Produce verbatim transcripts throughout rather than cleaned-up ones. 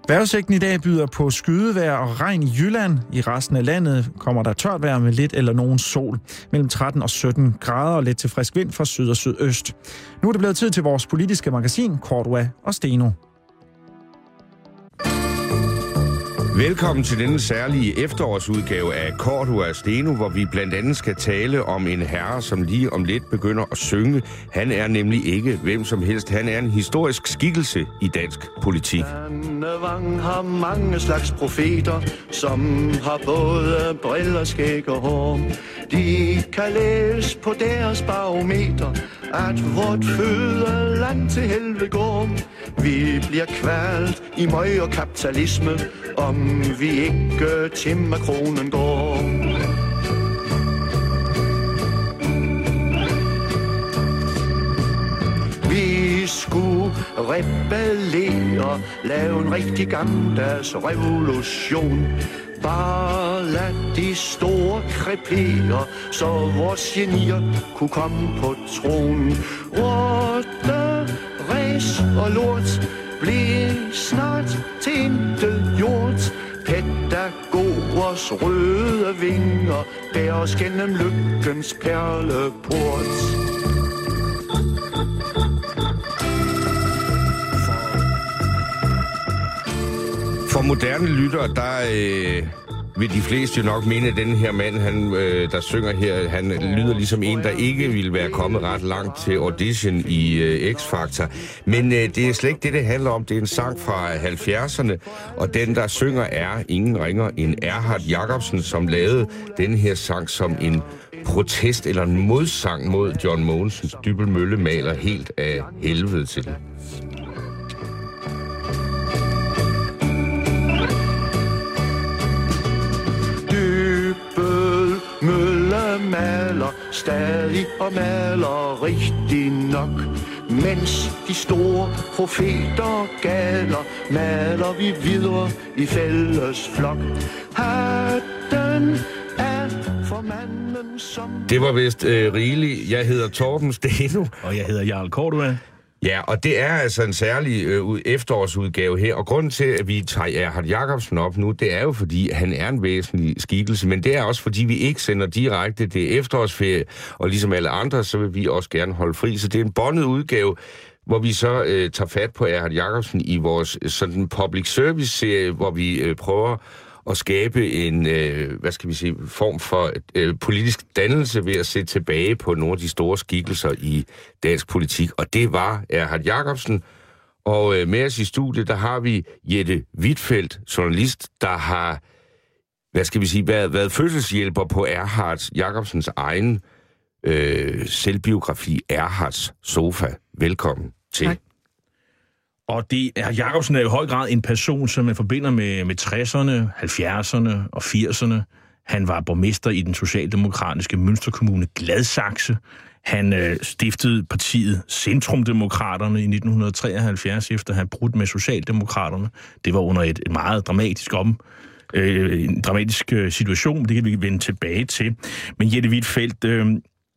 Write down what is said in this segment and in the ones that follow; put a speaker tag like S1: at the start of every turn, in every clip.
S1: Vejrudsigten i dag byder på skydevejr og regn i Jylland. I resten af landet kommer der tørt vejr med lidt eller nogen sol. Mellem tretten og sytten grader og lidt til frisk vind fra syd og sydøst. Nu er det blevet tid til vores politiske magasin, Cordua og Steno.
S2: Velkommen til denne særlige efterårsudgave af Cordua og Steno, hvor vi blandt andet skal tale om en herre, som lige om lidt begynder at synge. Han er nemlig ikke hvem som helst. Han er en historisk skikkelse i dansk politik.
S3: Dannevang har mange slags profeter, som har både briller, skæg og hår. De kan læse på deres barometer, at vort fødeland til helvede går. Vi bliver kvalt i møg og kapitalisme, om vi ikke til Makronen går. Vi skulle rebellere, lave en rigtig gammeldags revolution. Bare lad de store krepere, så vores genier kunne komme på tronen. Rotte, ræs og lort blev snart til intet gjort. Pædagogers røde vinger bærer os gennem lykkens perleport.
S2: For moderne lyttere, der øh, vil de fleste jo nok mene, at den her mand, han, øh, der synger her, han lyder ligesom en, der ikke ville være kommet ret langt til audition i øh, X-Factor. Men øh, det er slet ikke det, det handler om. Det er en sang fra halvfjerdserne, og den, der synger, er ingen ringer end Erhard Jacobsen, som lavede den her sang som en protest eller en modsang mod John Mogensens Dybbøl Mølle maler helt af helvede til.
S3: Maler stadig og maler rigtig nok. Mens de store profeter galer, maler vi videre i fælles flok. Hatten er for manden som...
S2: Det var vist øh, rigeligt. Jeg hedder Torben Steno.
S4: Og jeg hedder Jarl Cordua.
S2: Ja, og det er altså en særlig øh, efterårsudgave her, og grunden til, at vi tager Erhard Jacobsen op nu, det er jo, fordi han er en væsentlig skikkelse, men det er også, fordi vi ikke sender direkte det efterårsferie, og ligesom alle andre, så vil vi også gerne holde fri, så det er en båndet udgave, hvor vi så øh, tager fat på Erhard Jacobsen i vores sådan public service-serie, hvor vi øh, prøver at skabe en, øh, hvad skal vi sige, form for øh, politisk dannelse ved at se tilbage på nogle af de store skikkelser i dansk politik. Og det var Erhard Jacobsen. Og øh, med os i studiet, der har vi Jette Wittfeldt, journalist, der har, hvad skal vi sige, været, været fødselshjælper på Erhard Jacobsens egen øh, selvbiografi, Erhards Sofa. Velkommen til.
S4: Tak. Og det er, Jacobsen er i høj grad en person, som man forbinder med, med tresserne, halvfjerdserne og firserne. Han var borgmester i den socialdemokratiske Münsterkommune Gladsaxe. Han øh, stiftede partiet Centrumdemokraterne i nitten treoghalvfjerds, efter at have brudt med Socialdemokraterne. Det var under et, et meget dramatisk om, øh, en dramatisk øh, situation, men det kan vi vende tilbage til. Men Jette Wittfeldt, øh,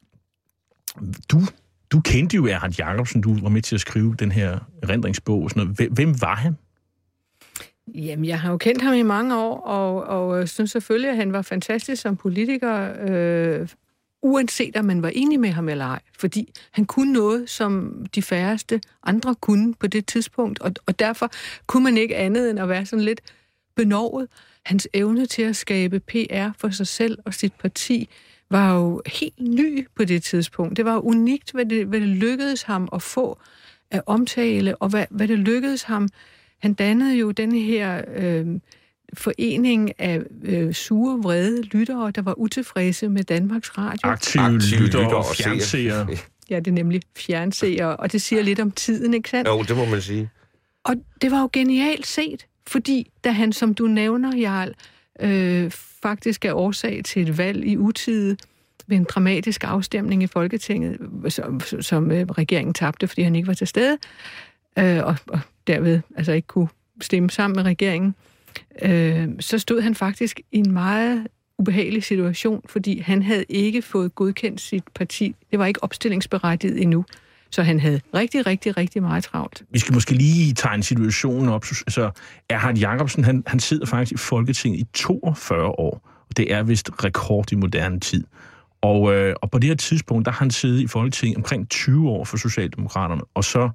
S4: du... Du kendte jo Erhard Jacobsen, du var med til at skrive den her erindringsbog. Hvem var han?
S5: Jamen, jeg har jo kendt ham i mange år, og, og synes selvfølgelig, at han var fantastisk som politiker, øh, uanset om man var enig med ham eller ej. Fordi han kunne noget, som de færreste andre kunne på det tidspunkt, og, og derfor kunne man ikke andet end at være sådan lidt benovet. Hans evne til at skabe P R for sig selv og sit parti var jo helt ny på det tidspunkt. Det var jo unikt, hvad det, hvad det lykkedes ham at få af omtale, og hvad, hvad det lykkedes ham. Han dannede jo den her øh, forening af øh, sure, vrede lyttere, der var utilfredse med Danmarks Radio.
S4: Aktive, Aktive lyttere lytter og fjernseere.
S5: Ja, det er nemlig fjernseere, og det siger lidt om tiden, ikke sandt?
S2: Jo, det må man sige.
S5: Og det var jo genialt set, fordi da han, som du nævner, Jarl, øh, faktisk er årsag til et valg i utide ved en dramatisk afstemning i Folketinget, som, som øh, regeringen tabte, fordi han ikke var til stede, øh, og, og derved altså ikke kunne stemme sammen med regeringen, øh, så stod han faktisk i en meget ubehagelig situation, fordi han havde ikke fået godkendt sit parti. Det var ikke opstillingsberettiget endnu. Så han havde rigtig, rigtig, rigtig meget travlt.
S4: Vi skal måske lige tegne situationen op. Så Erhard Jacobsen, han, han sidder faktisk i Folketinget i toogfyrre år, og det er vist rekord i moderne tid. Og, øh, og på det her tidspunkt, der har han siddet i Folketinget omkring tyve år for Socialdemokraterne, og så,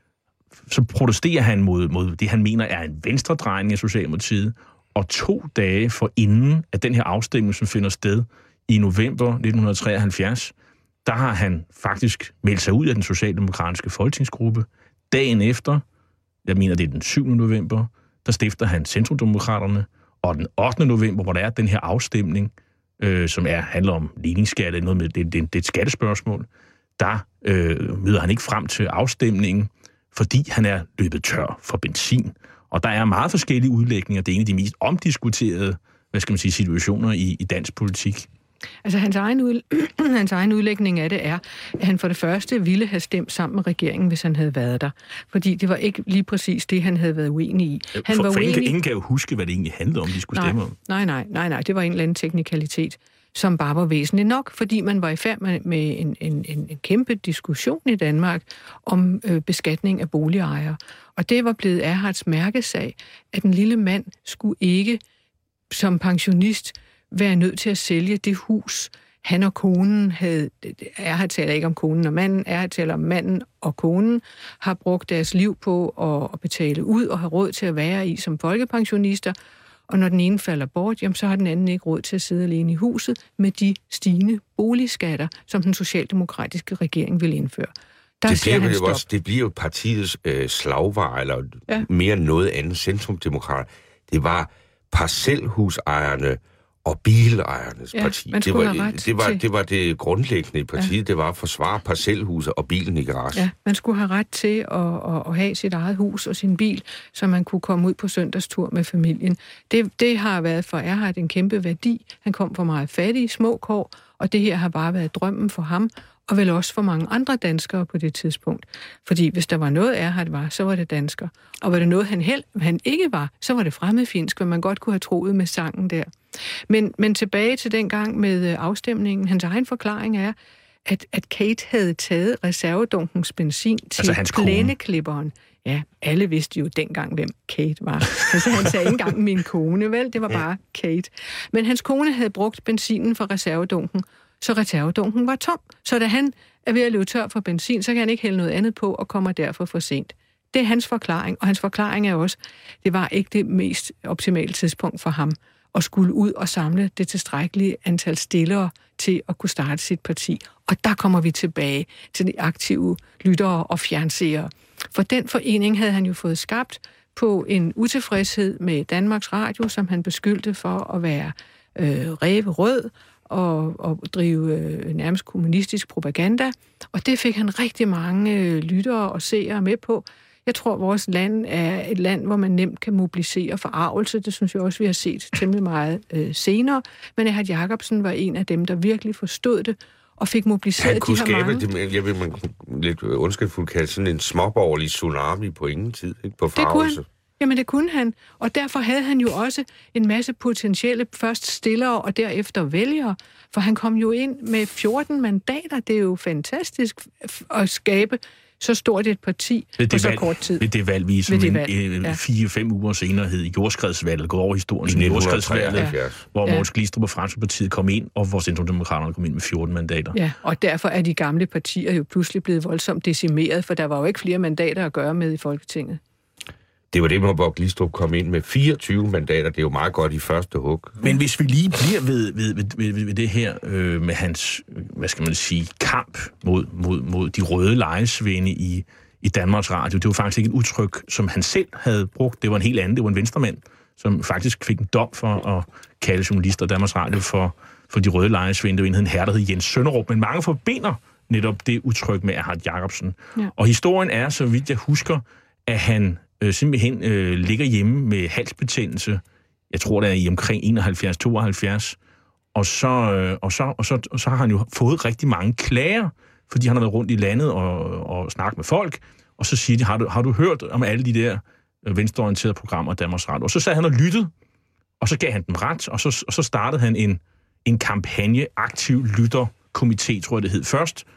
S4: så protesterer han mod, mod det, han mener er en venstredrejning af Socialdemokratiet, og to dage for inden at den her afstemning, som finder sted i november nitten treoghalvfjerds, der har han faktisk meldt sig ud af den socialdemokratiske folketingsgruppe. Dagen efter, jeg mener det er den syvende november, der stifter han Centrumdemokraterne, og den ottende november, hvor der er den her afstemning, øh, som er, handler om ligningsskat, eller noget med, det, det, det er et skattespørgsmål, der øh, møder han ikke frem til afstemningen, fordi han er løbet tør for benzin. Og der er meget forskellige udlægninger. Det er en af de mest omdiskuterede, hvad skal man sige, situationer i, i dansk politik.
S5: Altså hans egen, ud, hans egen udlægning af det er, at han for det første ville have stemt sammen med regeringen, hvis han havde været der. Fordi det var ikke lige præcis det, han havde været uenig i. Han
S4: for,
S5: var
S4: for
S5: uenig...
S4: ingen, ingen kan jo huske, hvad det egentlig handlede om, de skulle
S5: nej,
S4: stemme om.
S5: Nej, nej, nej, nej. Det var en eller anden teknikalitet, som bare var væsentligt nok, fordi man var i færd med, med en, en, en, en kæmpe diskussion i Danmark om øh, beskatning af boligejere. Og det var blevet Erhards mærkesag, at den lille mand skulle ikke som pensionist være nødt til at sælge det hus, han og konen havde... Erhard taler ikke om konen og manden, Erhard taler om manden og konen, har brugt deres liv på at, at betale ud og har råd til at være i som folkepensionister. Og når den ene falder bort, jamen, så har den anden ikke råd til at sidde alene i huset med de stigende boligskatter, som den socialdemokratiske regering vil indføre. Der
S2: det, bliver jo også, det bliver jo partiets øh, slagvare, eller ja. mere end noget andet centrumdemokrat. Det var parcelhusejerne og bilejernes
S5: ja,
S2: parti. Det var, det, var,
S5: til...
S2: det var det grundlæggende i partiet. Ja. Det var at forsvare parcelhuset og bilen i garagen.
S5: Ja, man skulle have ret til at, at, at have sit eget hus og sin bil, så man kunne komme ud på søndagstur med familien. Det, det har været for Erhard en kæmpe værdi. Han kom fra meget fattige, små kår, og det her har bare været drømmen for ham, og vel også for mange andre danskere på det tidspunkt. Fordi hvis der var noget Erhard var, så var det dansker. Og var det noget, han, held, han ikke var, så var det fremmedfjendsk, hvad man godt kunne have troet med sangen der. Men, men tilbage til den gang med afstemningen. Hans egen forklaring er, at, at Kate havde taget reservedunkens benzin til altså plæneklipperen. Ja, alle vidste jo dengang, hvem Kate var. Altså, han sagde ikke engang min kone, vel? Det var bare Kate. Men hans kone havde brugt benzinen fra reservedunken, så reservedunken var tom. Så da han er ved at løbe tør for benzin, så kan han ikke hælde noget andet på og kommer derfor for sent. Det er hans forklaring, og hans forklaring er også, det var ikke det mest optimale tidspunkt for ham at skulle ud og samle det tilstrækkelige antal stillere til at kunne starte sit parti. Og der kommer vi tilbage til de aktive lyttere og fjernseere. For den forening havde han jo fået skabt på en utilfredshed med Danmarks Radio, som han beskyldte for at være øh, ræverød og, og drive øh, nærmest kommunistisk propaganda. Og det fik han rigtig mange øh, lyttere og seere med på. Jeg tror, at vores land er et land, hvor man nemt kan mobilisere forarvelse. Det synes jeg også, vi har set temmelig meget øh, senere. Men Erhard Jacobsen var en af dem, der virkelig forstod det og fik mobiliseret
S2: han kunne
S5: de her
S2: skabe
S5: mange.
S2: Det, jeg vil man lidt ondskabsfuldt kalde sådan en småborgerlig tsunami på ingen tid, ikke? På forarvelse.
S5: Jamen det kunne han, og derfor havde han jo også en masse potentielle først stillere og derefter vælgere, for han kom jo ind med fjorten mandater. Det er jo fantastisk at skabe så stort et parti
S4: det, det
S5: på så
S4: valg,
S5: kort tid.
S4: Ved det valg, vi som
S5: det
S4: en,
S5: valg,
S4: en,
S5: ja.
S4: fire-fem uger senere hed jordskredsvalget, går over historien som jordskredsvalget, ja. hvor Mogens Glistrup og Fremskridtspartiet kom ind, og hvor Centrumdemokraterne kom ind med fjorten mandater.
S5: Ja, og derfor er de gamle partier jo pludselig blevet voldsomt decimeret, for der var jo ikke flere mandater at gøre med i Folketinget.
S2: Det var det, hvor Glistrup kom ind med fireogtyve mandater. Det er jo meget godt i første hug.
S4: Men hvis vi lige bliver ved, ved, ved, ved, ved det her øh, med hans, hvad skal man sige, kamp mod, mod, mod de røde lejesvende i, i Danmarks Radio, det var faktisk ikke et udtryk, som han selv havde brugt. Det var en helt anden. Det var en venstremand, som faktisk fik en dom for at kalde journalister Danmarks Radio for, for de røde lejesvende. Det var en herre, der hed Jens Sønderup. Men mange forbinder netop det udtryk med Erhard Jacobsen. Ja. Og historien er, så vidt jeg husker, at han øh, simpelthen øh, ligger hjemme med halsbetændelse. Jeg tror, det er i omkring enoghalvfjerds tooghalvfjerds. Og så, øh, og, så, og, så, og så har han jo fået rigtig mange klager, fordi han har været rundt i landet og, og snakket med folk. Og så siger de, har du, har du hørt om alle de der øh, venstreorienterede programmer af Danmarks Radio? Og så sad han og lyttede, og så gav han dem ret, og så, og så startede han en, en kampagne, aktiv lytterkomité, tror jeg det hed først.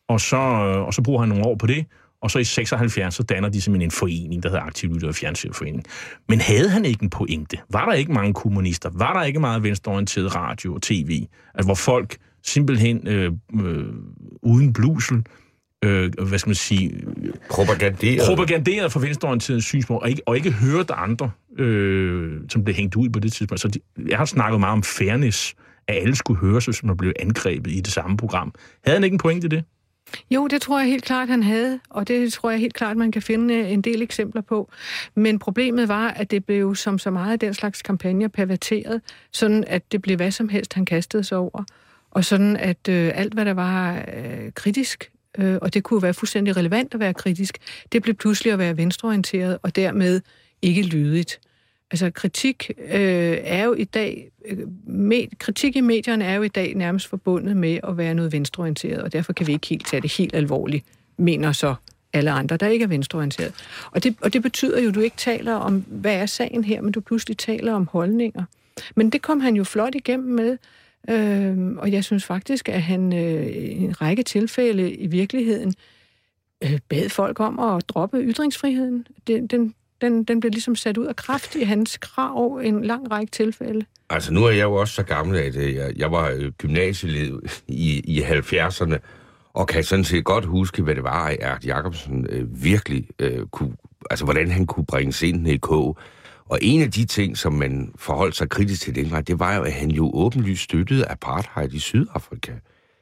S4: og så, og så bruger han nogle år på det, og så i seksoghalvfjerds, så danner de simpelthen en forening, der hedder Aktiv Lytter og Fjernsynsforening. Men havde han ikke en pointe? Var der ikke mange kommunister? Var der ikke meget venstreorienteret radio og tv? Altså, hvor folk simpelthen øh, øh, uden blusel, øh, hvad skal man sige...
S2: Propaganderet.
S4: Propaganderet for venstreorienteret synspunkt, og ikke, og ikke hørte andre, øh, som blev hængt ud på det tidspunkt. Så de, jeg har snakket meget om fairness, at alle skulle høre sig, som der blev angrebet i det samme program. Havde han ikke en pointe i det?
S5: Jo, det tror jeg helt klart, han havde, og det tror jeg helt klart, man kan finde en del eksempler på. Men problemet var, at det blev som så meget af den slags kampagner perverteret, sådan at det blev hvad som helst, han kastede sig over. Og sådan at øh, alt, hvad der var øh, kritisk, øh, og det kunne være fuldstændig relevant at være kritisk, det blev pludselig at være venstreorienteret, og dermed ikke lydigt. Altså kritik øh, er jo i dag, øh, med, kritik i medierne er jo i dag nærmest forbundet med at være noget venstreorienteret, og derfor kan vi ikke helt tage det helt alvorligt, mener så alle andre, der ikke er venstreorienteret. Og det, og det betyder jo, at du ikke taler om, hvad er sagen her, men du pludselig taler om holdninger. Men det kom han jo flot igennem med, øh, og jeg synes faktisk, at han øh, i en række tilfælde i virkeligheden øh, bad folk om at droppe ytringsfriheden. Den, den Den, den blev ligesom sat ud af kraft i hans krav i en lang række tilfælde.
S2: Altså, nu er jeg jo også så gammel, at jeg, jeg var gymnasieelev i, i halvfjerdserne, og kan sådan set godt huske, hvad det var, at Ert Jacobsen øh, virkelig øh, kunne... Altså, hvordan han kunne bringe scenen i kog. Og en af de ting, som man forholdt sig kritisk til dengang, det var jo, at han jo åbenlyst støttede apartheid i Sydafrika.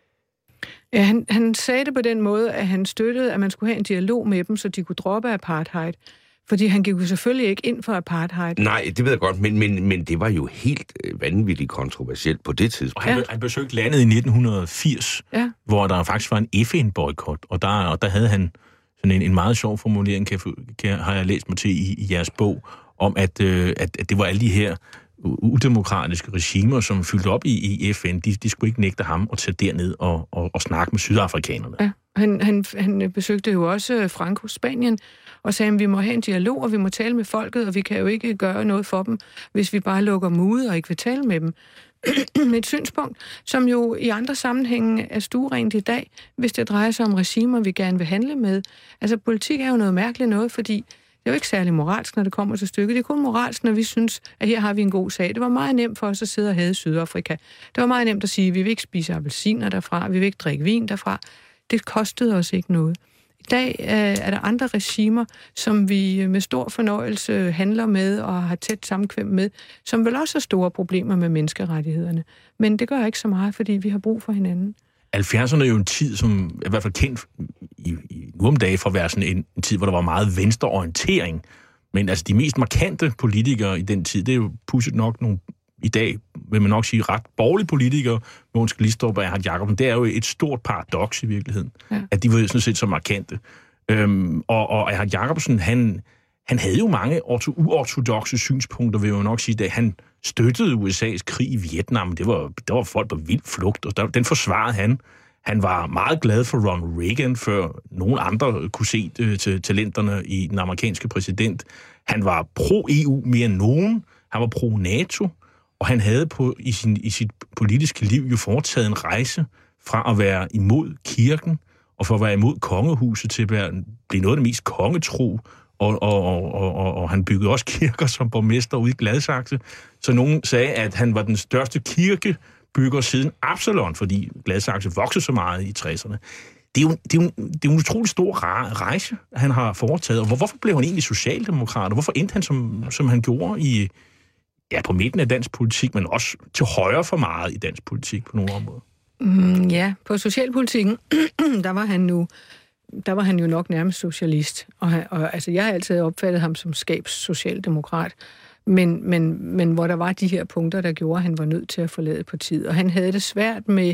S5: Ja, han, han sagde det på den måde, at han støttede, at man skulle have en dialog med dem, så de kunne droppe apartheid. Fordi han gik jo selvfølgelig ikke ind for apartheid.
S2: Nej, det ved jeg godt, men, men, men det var jo helt vanvittigt kontroversielt på det tidspunkt.
S4: Og han, ja. han besøgte landet i nitten firs, ja. Hvor der faktisk var en F N-boykot, og der, og der havde han sådan en, en meget sjov formulering, kan, kan, har jeg læst mig til i, i jeres bog, om at, øh, at, at det var alle de her udemokratiske regimer, som fyldte op i, i F N, de, de skulle ikke nægte ham at tage derned og, og, og snakke med sydafrikanerne.
S5: Ja. Han, han, han besøgte jo også Franco, Spanien, og sagde, at vi må have en dialog, og vi må tale med folket, og vi kan jo ikke gøre noget for dem, hvis vi bare lukker dem ude og ikke vil tale med dem. Med et synspunkt, som jo i andre sammenhænge er stuerent i dag, hvis det drejer sig om regimer, vi gerne vil handle med. Altså, politik er jo noget mærkeligt noget, fordi det er jo ikke særlig moralsk, når det kommer til stykket. Det er kun moralsk, når vi synes, at her har vi en god sag. Det var meget nemt for os at sidde og hade Sydafrika. Det var meget nemt at sige, at vi vil ikke spise appelsiner derfra, vi vil ikke drikke vin derfra. Det kostede os ikke noget. I dag øh, er der andre regimer, som vi med stor fornøjelse handler med og har tæt samkvem med, som vel også har store problemer med menneskerettighederne. Men det gør ikke så meget, fordi vi har brug for hinanden.
S4: halvfjerdserne er jo en tid, som er i hvert fald kendt i, i nu om dage for at være sådan en, en tid, hvor der var meget venstreorientering. Men altså de mest markante politikere i den tid, det er jo pudsigt nok nogle i dag, vil man nok sige, ret borgerlige politikere, Mogens Glistrup og Ert Jacobsen. Det er jo et stort paradoks i virkeligheden, ja. At de var sådan set så markante. Øhm, og, og Ert Jacobsen, han, han havde jo mange uortodokse synspunkter, vil jeg jo nok sige, da han støttede U S A's krig i Vietnam. Det var, der var folk på vild flugt, og der, den forsvarede han. Han var meget glad for Ronald Reagan, før nogen andre kunne se øh, til talenterne i den amerikanske præsident. Han var pro-E U mere end nogen. Han var pro-NATO. Og han havde på, i, sin, i sit politiske liv jo foretaget en rejse fra at være imod kirken, og for at være imod kongehuset til at være, blive noget af det mest kongetro, og, og, og, og, og han byggede også kirker som borgmester ude i Gladsaxe. Så nogen sagde, at han var den største kirkebygger siden Absalon, fordi Gladsaxe voksede så meget i tresserne. Det er jo, det er jo, det er jo en utrolig stor rejse, han har foretaget. Og hvorfor blev han egentlig socialdemokrat, og hvorfor endte han, som, som han gjorde i... Ja, på midten af dansk politik, men også til højre for meget i dansk politik på nogle områder.
S5: Mm, ja, på socialpolitikken, der var han nu, der var han jo nok nærmest socialist. Og, og altså, jeg har altid opfattet ham som skabssocialdemokrat, men, men, men hvor der var de her punkter, der gjorde, at han var nødt til at forlade partiet. Og han havde det svært med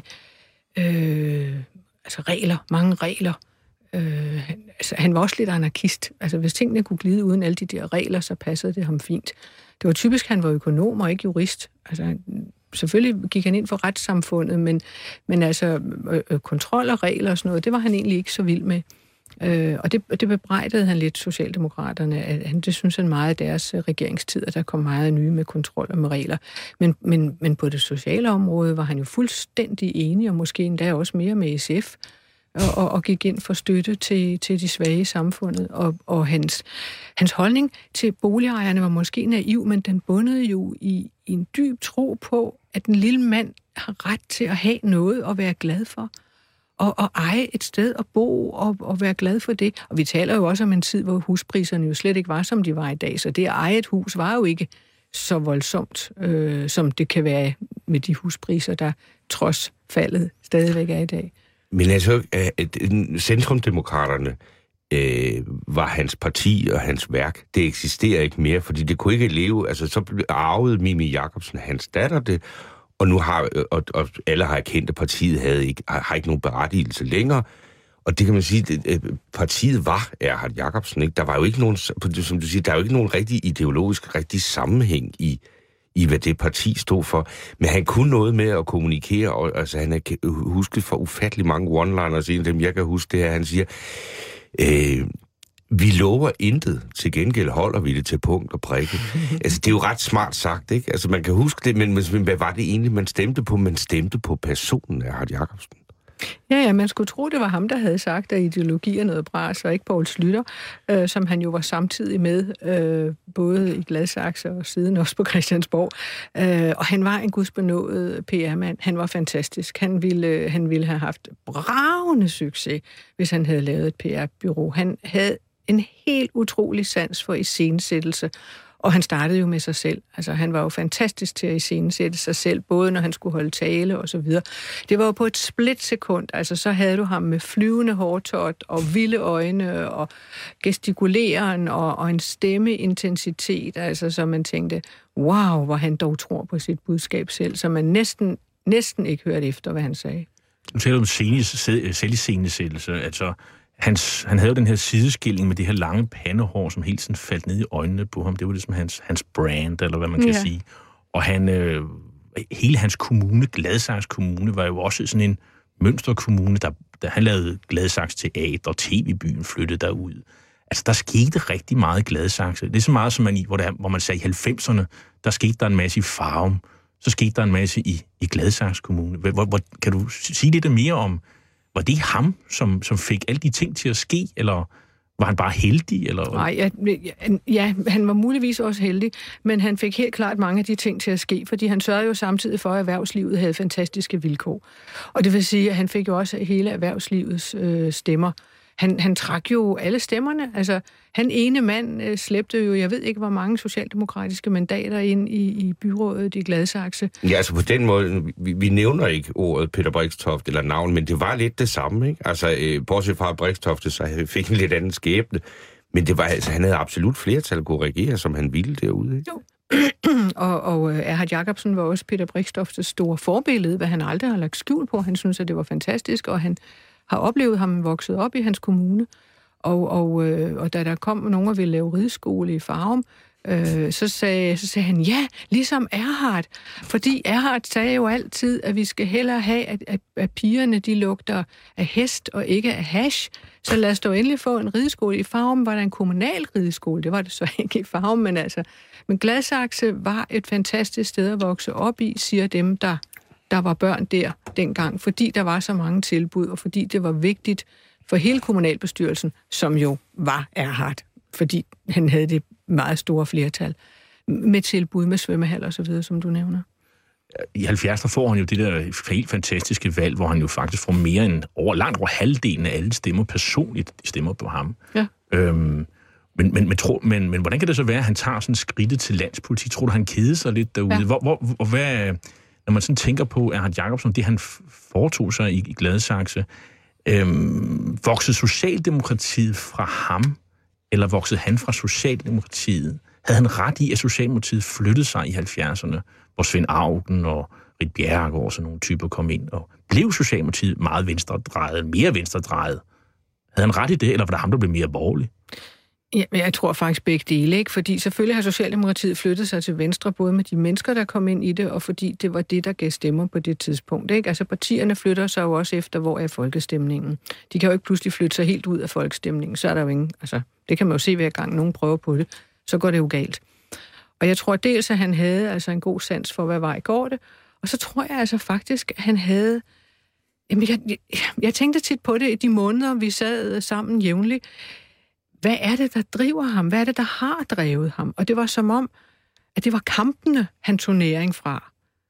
S5: øh, altså regler, mange regler. Øh, han, altså, han var også lidt anarkist. Altså, hvis tingene kunne glide uden alle de der regler, så passede det ham fint. Det var typisk, han var økonom og ikke jurist. Altså, selvfølgelig gik han ind for retssamfundet, men, men altså, øh, kontrol og regler og sådan noget, det var han egentlig ikke så vild med. Øh, og det, det bebrejdede han lidt Socialdemokraterne. At han, det synes han meget af deres regeringstid, at der kom meget nye med kontrol og med regler. Men, men, men på det sociale område var han jo fuldstændig enig, og måske endda også mere med S F. og, og, og gik ind for støtte til, til de svage i samfundet. Og, og hans, hans holdning til boligejerne var måske naiv, men den bundede jo i, i en dyb tro på, at den lille mand har ret til at have noget at være glad for. Og, og eje et sted at bo og, og være glad for det. Og vi taler jo også om en tid, hvor huspriserne jo slet ikke var, som de var i dag. Så det at eje et hus var jo ikke så voldsomt, øh, som det kan være med de huspriser, der trods faldet stadigvæk er i dag.
S2: Men altså, Centrumdemokraterne øh, var hans parti og hans værk. Det eksisterer ikke mere, fordi det kunne ikke leve. Altså, så arvede Mimi Jakobsen, hans datter, det. Og nu har, og, og alle har erkendt, at partiet havde ikke, har, har ikke nogen berettigelse længere. Og det kan man sige, at partiet var Erhard Jacobsen, ikke? Der var jo ikke nogen, som du siger, der er jo ikke nogen rigtig ideologisk, rigtig sammenhæng i, i hvad det parti stod for. Men han kunne noget med at kommunikere, og altså, han er husket for ufattelig mange one-liners. En af dem, jeg kan huske, det er, han siger, øh, vi lover intet, til gengæld holder vi det til punkt og prikke. Altså, det er jo ret smart sagt, ikke? Altså, man kan huske det, men, men hvad var det egentlig, man stemte på? Man stemte på personen af Erhard Jacobsen.
S5: Ja, ja, man skulle tro, det var ham, der havde sagt, at ideologi er noget bras, og ikke Poul Schlüter, øh, som han jo var samtidig med, øh, både i Gladsaxe og siden også på Christiansborg. Øh, og han var en gudsbenået P R-mand. Han var fantastisk. Han ville, han ville have haft bravende succes, hvis han havde lavet et P R-bureau. Han havde en helt utrolig sans for iscenesættelse. Og han startede jo med sig selv. Altså, han var jo fantastisk til at iscenesætte sig selv, både når han skulle holde tale og så videre. Det var jo på et splitsekund. Altså, så havde du ham med flyvende hårtot og vilde øjne og gestikuleren og, og en stemmeintensitet, altså, så man tænkte, wow, hvor han dog tror på sit budskab selv, så man næsten, næsten ikke hørte efter, hvad han sagde.
S4: Du taler om selviscenesættelse, altså Hans, han havde jo den her sideskilling med det her lange pandehår, som hele tiden faldt ned i øjnene på ham. Det var ligesom hans, hans brand, eller hvad man kan ja. sige. Og han, øh, hele hans kommune, Gladsaxe Kommune, var jo også sådan en mønsterkommune, der, der han lavede Gladsaxe Teater, og T V-byen flyttede derud. Altså, der skete rigtig meget i Gladsaxe. Det er så meget, som man i, hvor, der, hvor man sagde i halvfemserne, der skete der en masse i Farum, så skete der en masse i, i Gladsaxe Kommune. Hvor, hvor, kan du sige lidt mere om, var det ham, som, som fik alle de ting til at ske, eller var han bare heldig? Eller?
S5: Nej, ja, ja, han var muligvis også heldig, men han fik helt klart mange af de ting til at ske, fordi han sørgede jo samtidig for, at erhvervslivet havde fantastiske vilkår. Og det vil sige, at han fik jo også hele erhvervslivets øh, stemmer. Han, han trak jo alle stemmerne. Altså, han ene mand øh, slæbte jo, jeg ved ikke, hvor mange socialdemokratiske mandater ind i, i byrådet i Gladsaxe.
S2: Ja, altså på den måde, vi, vi nævner ikke ordet Peter Brixtoft eller navn, men det var lidt det samme, ikke? Altså, øh, bortset fra Brixtoft, så fik en lidt anden skæbne. Men det var, altså, han havde absolut flertal at kunne regere, som han ville derude, ikke?
S5: Jo. og, og Erhard Jacobsen var også Peter Brixtofts store forbillede, hvad han aldrig har lagt skjul på. Han synes, at det var fantastisk, og han har oplevet ham vokset op i hans kommune, og, og, øh, og da der kom nogen og ville lave rideskole i Farum, øh, så, sagde, så sagde han, ja, ligesom Erhard, fordi Erhard sagde jo altid, at vi skal hellere have, at, at, at pigerne de lugter af hest og ikke af hash, så lad os dog endelig få en rideskole. I Farum var der en kommunal rideskole, det var det så ikke i Farum, men altså, men Gladsaxe var et fantastisk sted at vokse op i, siger dem, der der var børn der dengang, fordi der var så mange tilbud, og fordi det var vigtigt for hele kommunalbestyrelsen, som jo var Erhard, fordi han havde det meget store flertal med tilbud, med svømmehal og så videre, som du nævner.
S4: I halvfjerdserne får han jo det der helt fantastiske valg, hvor han jo faktisk får mere end over, langt over halvdelen af alle stemmer personligt, de stemmer på ham.
S5: Ja.
S4: Øhm, men, men, men, tro, men, men hvordan kan det så være, at han tager sådan skridtet til landspolitik? Tror du, han kede sig lidt derude? Ja. Hvor, hvor, hvor, hvad... Når man sådan tænker på Erhard Jacobsen, det han foretog sig i, i Gladsaxe, øhm, voksede Socialdemokratiet fra ham, eller voksede han fra Socialdemokratiet? Havde han ret i, at Socialdemokratiet flyttede sig i halvfjerdserne, hvor Svend Auken og Ritt Bjerregaard og sådan nogle typer kom ind, og blev Socialdemokratiet meget venstredrejet, mere venstredrejet? Havde han ret i det, eller var det ham, der blev mere borgerlig?
S5: Ja, jeg tror faktisk begge dele, ikke? Fordi selvfølgelig har Socialdemokratiet flyttet sig til venstre, både med de mennesker, der kom ind i det, og fordi det var det, der gav stemmer på det tidspunkt, ikke? Altså partierne flytter sig jo også efter, hvor er folkestemningen. De kan jo ikke pludselig flytte sig helt ud af folkestemningen, så er der jo ingen, altså det kan man jo se hver gang nogen prøver på det, så går det jo galt. Og jeg tror dels, at han havde altså en god sans for, hvad vej går det, og så tror jeg altså faktisk, at han havde Jamen, jeg, jeg, jeg tænkte tit på det i de måneder, vi sad sammen jævnligt. Hvad er det, der driver ham? Hvad er det, der har drevet ham? Og det var som om, at det var kampene, han tog næring fra.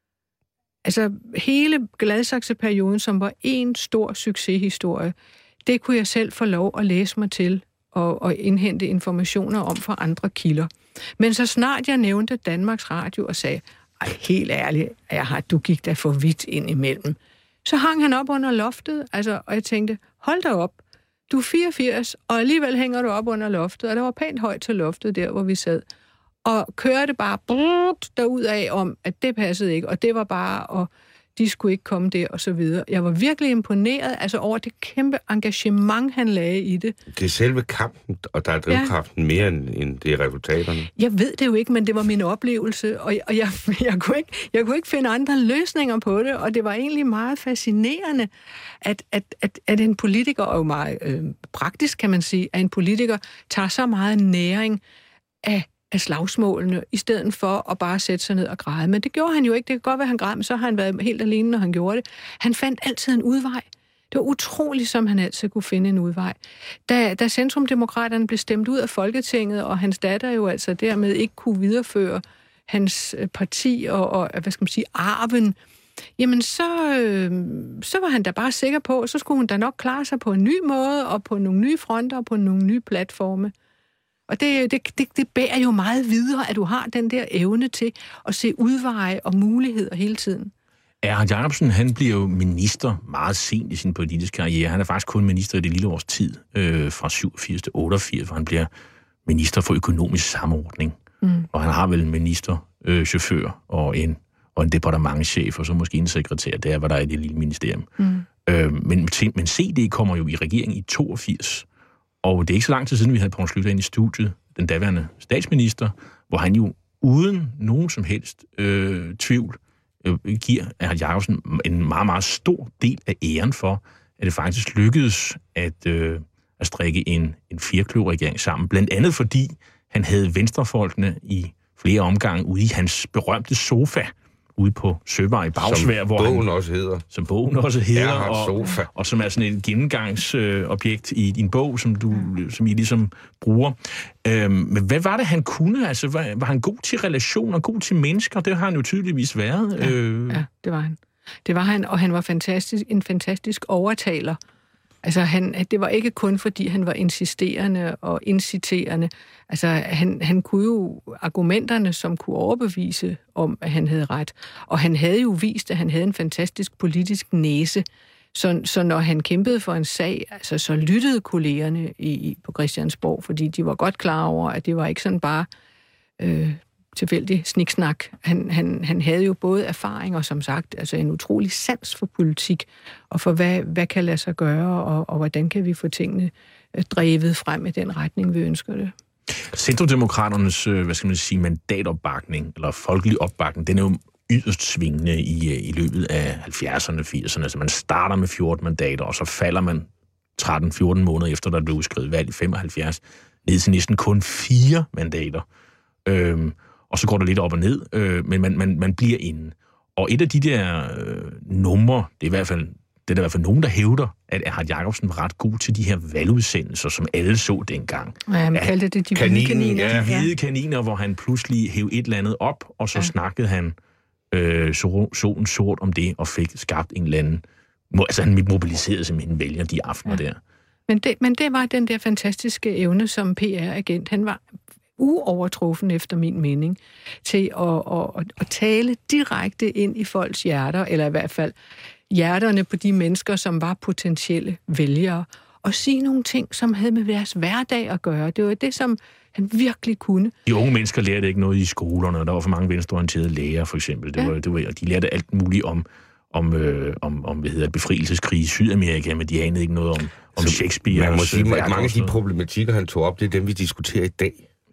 S5: Altså, hele Gladsaxe-perioden, som var en stor succeshistorie, det kunne jeg selv få lov at læse mig til og, og indhente informationer om fra andre kilder. Men så snart jeg nævnte Danmarks Radio og sagde, ej, helt ærligt, jeg har, du gik da for vidt ind imellem, så hang han op under loftet, altså, og jeg tænkte, hold da op, du er fireogfirs, og alligevel hænger du op under loftet, og der var pænt højt til loftet der, hvor vi sad, og kørte bare brrrt, derudad om, at det passede ikke, og det var bare, og de skulle ikke komme der, og så videre. Jeg var virkelig imponeret altså over det kæmpe engagement, han lagde i det.
S2: Det er selve kampen, og der er drivkraften ja. mere end, end det er resultaterne.
S5: Jeg ved det jo ikke, men det var min oplevelse, og, og jeg, jeg, kunne ikke, jeg kunne ikke finde andre løsninger på det, og det var egentlig meget fascinerende, at, at, at, at en politiker, og jo meget øh, praktisk kan man sige, at en politiker tager så meget næring af af slagsmålene, i stedet for at bare sætte sig ned og græde. Men det gjorde han jo ikke. Det kan godt være, han græd, men så har han været helt alene, når han gjorde det. Han fandt altid en udvej. Det var utroligt, som han altid kunne finde en udvej. Da, da Centrumdemokraterne blev stemt ud af Folketinget, og hans datter jo altså dermed ikke kunne videreføre hans parti og, og hvad skal man sige, arven, jamen så, øh, så var han da bare sikker på, så skulle hun da nok klare sig på en ny måde, og på nogle nye fronter, og på nogle nye platforme. Og det, det, det, det bærer jo meget videre, at du har den der evne til at se udveje og muligheder hele tiden.
S4: Erhard Jacobsen, han bliver jo minister meget sent i sin politiske karriere. Han er faktisk kun minister i det lille års tid, øh, fra syvogfirs til otteogfirs, hvor han bliver minister for økonomisk samordning. Mm. Og han har vel en ministerchauffør øh, og en, og en departementschef, og så måske en sekretær, der var der i det lille ministerium. Mm. Øh, men, men C D kommer jo i regeringen i toogfirs. Og det er ikke så lang tid siden, vi havde Poul Schlüter ind i studiet, den daværende statsminister, hvor han jo uden nogen som helst øh, tvivl øh, giver Erhard Jacobsen en meget, meget stor del af æren for, at det faktisk lykkedes at, øh, at strikke en, en firekløverregering sammen. Blandt andet fordi han havde venstrefolkene i flere omgange ude i hans berømte sofa, ude på Søvej i Bagsvær,
S2: som
S4: hvor
S2: bogen
S4: han,
S2: også hedder.
S4: Som bogen også hedder,
S2: og,
S4: og som er sådan et gennemgangsobjekt øh, i din bog, som du, som I ligesom bruger. Øhm, men hvad var det, han kunne? Altså, var, var han god til relationer, god til mennesker? Det har han jo tydeligvis været.
S5: Ja,
S4: øh.
S5: ja det var han. Det var han, og han var fantastisk, en fantastisk overtaler. Altså, han, det var ikke kun, fordi han var insisterende og inciterende. Altså, han, han kunne jo argumenterne, som kunne overbevise om, at han havde ret. Og han havde jo vist, at han havde en fantastisk politisk næse. Så, så når han kæmpede for en sag, altså, så lyttede kollegerne i, på Christiansborg, fordi de var godt klar over, at det var ikke sådan bare øh, tilfældig sniksnak. Han, han, han havde jo både erfaring og som sagt altså en utrolig sans for politik, og for hvad, hvad kan lade sig gøre, og, og hvordan kan vi få tingene drevet frem i den retning, vi ønsker det.
S4: Centrumdemokraternes, hvad skal man sige, mandatopbakning, eller folkelig opbakning, den er jo yderst svingende i, i løbet af halvfjerdserne, firserne. Altså man starter med fjorten mandater, og så falder man tretten fjorten måneder efter, der blev udskrevet valg i femoghalvfjerds, ned til næsten kun fire mandater. Øhm, og så går det lidt op og ned, øh, men man, man, man bliver inde. Og et af de der øh, numre, det er i hvert fald, det er der i hvert fald nogen, der hævder, at Erhard Jacobsen var ret god til de her valgudsendelser, som alle så dengang.
S5: Ja, man kaldte det de hvide kaniner.
S4: Ja, de hvide kaniner, hvor han pludselig hæv et eller andet op, og så ja. snakkede han øh, solen sort om det, og fik skabt en eller anden... Altså han mobiliserede simpelthen vælger de aftener ja. der.
S5: Men det, men det var den der fantastiske evne som P R-agent. Han var uovertruffen efter min mening, til at, at, at, at tale direkte ind i folks hjerter, eller i hvert fald hjerterne på de mennesker, som var potentielle vælgere, og sige nogle ting, som havde med deres hverdag at gøre. Det var det, som han virkelig kunne.
S4: De unge mennesker lærte ikke noget i skolerne, og der var for mange venstreorienterede læger, for eksempel. Det ja. var, det var, og de lærte alt muligt om, om, øh, om, om hvad hedder, befrielseskrig i Sydamerika, men de anede ikke noget om, om Shakespeare.
S2: Man må sige, at mange af de problematikker, han tog op, det er dem, vi diskuterer i dag.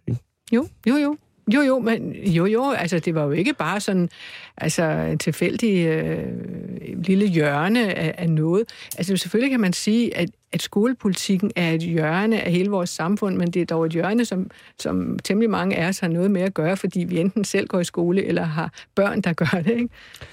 S5: Jo, jo, jo. Jo, jo, men jo, jo, altså det var jo ikke bare sådan, altså en tilfældig øh, lille hjørne af, af noget. Altså selvfølgelig kan man sige, at, at skolepolitikken er et hjørne af hele vores samfund, men det er dog et hjørne, som, som temmelig mange af os har noget med at gøre, fordi vi enten selv går i skole, eller har børn, der gør det, ikke?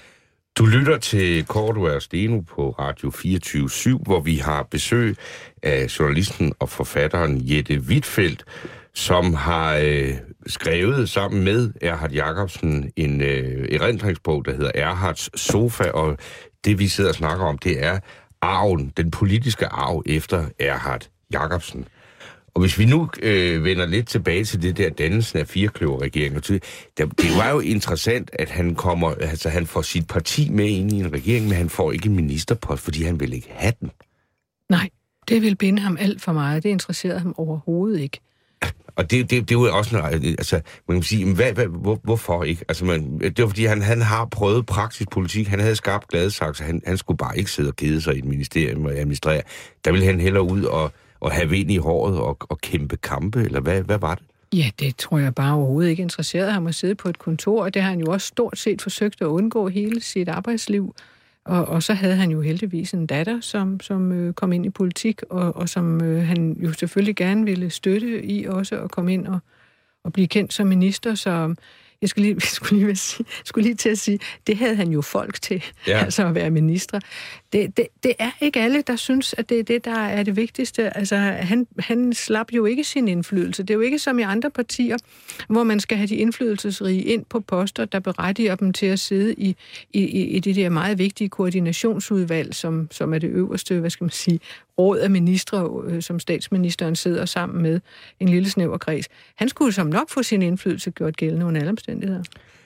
S2: Du lytter til Cordua og Steno på Radio fireogtyve syv, hvor vi har besøg af journalisten og forfatteren Jette Huitfeldt, som har øh, skrevet sammen med Erhard Jacobsen en øh, erindringsbog, der hedder Erhards Sofa, og det vi sidder og snakker om, det er arven, den politiske arv efter Erhard Jacobsen. Og hvis vi nu øh, vender lidt tilbage til det der dannelsen af firekløverregeringen, det, det var jo interessant, at han kommer, altså han får sit parti med ind i en regering, men han får ikke en ministerpost, fordi han vil ikke have den.
S5: Nej, det vil binde ham alt for meget. Det interesserede ham overhovedet ikke.
S2: Og det, det, det er jo også noget, altså, man kan sige, hvad, hvad, hvor, hvorfor ikke? Altså, man, det var fordi, han, han har prøvet praktisk politik, han havde skabt Gladsaxe, han, han skulle bare ikke sidde og kede sig i et ministerium og administrere. Der ville han hellere ud og, og have vind i håret og, og kæmpe kampe, eller hvad, hvad var det?
S5: Ja, det tror jeg bare overhovedet ikke interesserede ham at sidde på et kontor, og det har han jo også stort set forsøgt at undgå hele sit arbejdsliv. Og, og så havde han jo heldigvis en datter, som, som øh, kom ind i politik, og, og som øh, han jo selvfølgelig gerne ville støtte i også at komme ind og, og blive kendt som minister. Så jeg skulle lige, skulle, lige sige, skulle lige til at sige, det havde han jo folk til, ja. Altså at være minister. Det, det, det er ikke alle, der synes, at det er det, der er det vigtigste. Altså, han, han slap jo ikke sin indflydelse. Det er jo ikke som i andre partier, hvor man skal have de indflydelsesrige ind på poster, der berettiger dem til at sidde i, i, i det der meget vigtige koordinationsudvalg, som, som er det øverste, hvad skal man sige, råd af ministre, som statsministeren sidder sammen med, en lille snæver kreds. Han skulle som nok få sin indflydelse gjort gældende under alle omstændigheder.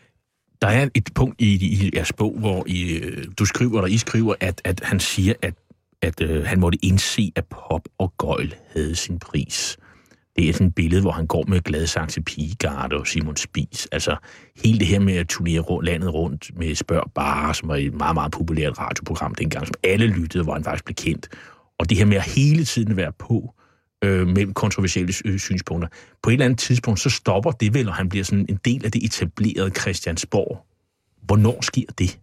S4: Der er et punkt i, i jeres bog, hvor I, du skriver, eller I skriver, at, at han siger, at, at øh, han måtte indse, at pop og gøjl havde sin pris. Det er sådan et billede, hvor han går med Gladsaxe Pigegarde og Simon Spies. Altså hele det her med at turnere landet rundt med Spørg Bare, som var et meget, meget populært radioprogram dengang, som alle lyttede, hvor han faktisk blev kendt. Og det her med at hele tiden være på øh, mellem kontroversielle øh, synspunkter. På et eller andet tidspunkt, så stopper det vel, og han bliver sådan en del af det etablerede Christiansborg. Hvornår sker det?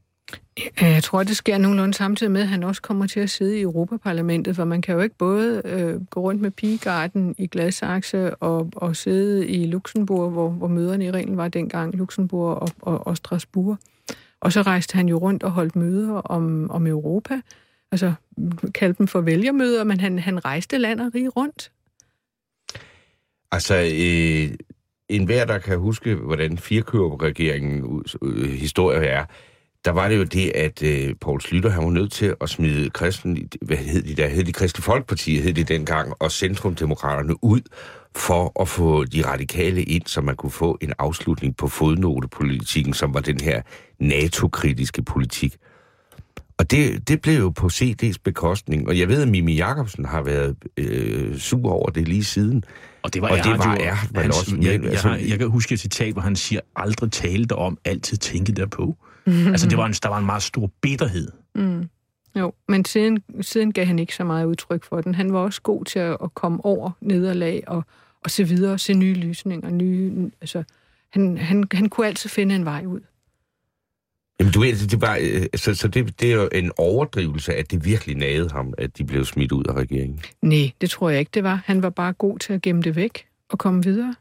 S5: Jeg tror, det sker nogenlunde samtidig med, at han også kommer til at sidde i Europaparlamentet, for man kan jo ikke både øh, gå rundt med Pigegarden i Gladsaxe og, og sidde i Luxembourg, hvor, hvor møderne i reglen var dengang, Luxembourg og, og, og Strasbourg. Og så rejste han jo rundt og holdt møder om, om Europa, altså kaldte dem for vælgermøder, men han, han rejste land og rige rundt.
S2: Altså, øh, enhver, der kan huske, hvordan firekløverregeringen øh, historie er, der var det jo det, at øh, Poul Schlüter, han var nødt til at smide kristen, hvad hed de der, hed de Kristelig Folkeparti, hed de dengang, og Centrumdemokraterne ud, for at få de radikale ind, så man kunne få en afslutning på fodnotepolitikken, som var den her NATO-kritiske politik. Og det, det blev jo på C D's bekostning, og jeg ved, at Mimi Jacobsen har været øh, sur over det lige siden.
S4: Og det var,
S2: og det var
S4: Erhard,
S2: han også.
S4: Jeg, jeg, jeg, har, jeg kan huske et citat, hvor han siger, aldrig tale derom, altid tænke derpå. Mm-hmm. Altså, det var en, der var en meget stor bitterhed. Mm.
S5: Jo, men siden, siden gav han ikke så meget udtryk for den. Han var også god til at, at komme over nederlag og, og se videre, se nye lysninger. Nye, altså, han, han, han kunne altid finde en vej ud.
S2: Jamen, du ved, det var, så, så det, det er jo en overdrivelse, at det virkelig nagede ham, at de blev smidt ud af regeringen.
S5: Nej, det tror jeg ikke, det var. Han var bare god til at gemme det væk og komme videre.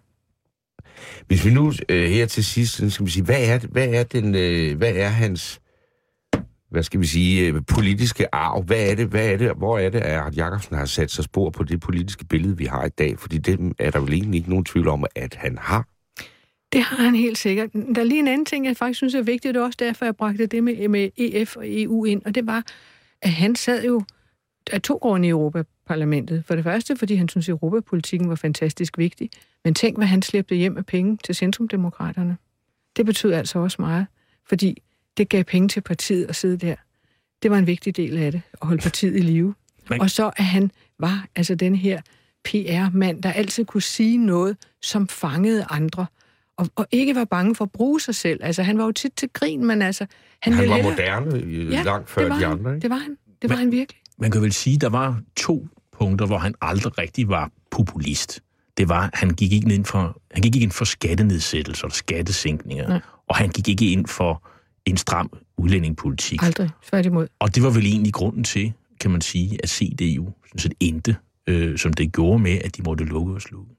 S2: Hvis vi nu øh, her til sidst, så skal vi sige, hvad er, hvad er, den, øh, hvad er hans, hvad skal vi sige, øh, politiske arv? Hvad er det, hvad er det, hvor er det, at Erhard Jacobsen har sat sig spor på det politiske billede, vi har i dag? Fordi det er der vel egentlig ikke nogen tvivl om, at han har.
S5: Det har han helt sikkert. Der er lige en anden ting, jeg faktisk synes er vigtigt, og også derfor, jeg bragte det med, med E F og E U ind, og det var, at han sad jo af to grunde i Europaparlamentet. For det første, fordi han synes, at europapolitikken var fantastisk vigtig, men tænk, hvad han slæbte hjem af penge til Centrumdemokraterne. Det betød altså også meget, fordi det gav penge til partiet at sidde der. Det var en vigtig del af det, at holde partiet i live. Men... Og så, at han var altså den her P R-mand, der altid kunne sige noget, som fangede andre, Og, og ikke var bange for at bruge sig selv. Altså, han var jo tit til grin, men altså... Han,
S2: han var
S5: hellere...
S2: moderne ja, langt før de andre, ikke?
S5: det var han. Det var
S4: men,
S5: han virkelig.
S4: Man kan vel sige, at der var to punkter, hvor han aldrig rigtig var populist. Det var, at han gik ikke ind for, han gik ikke ind for skattenedsættelser og skattesænkninger, Nej. og han gik ikke ind for en stram udlændingepolitik.
S5: Aldrig, tværtimod.
S4: Og det var vel egentlig grunden til, kan man sige, at C D U sådan set endte, øh, som det gjorde med, at de måtte lukke og slukke.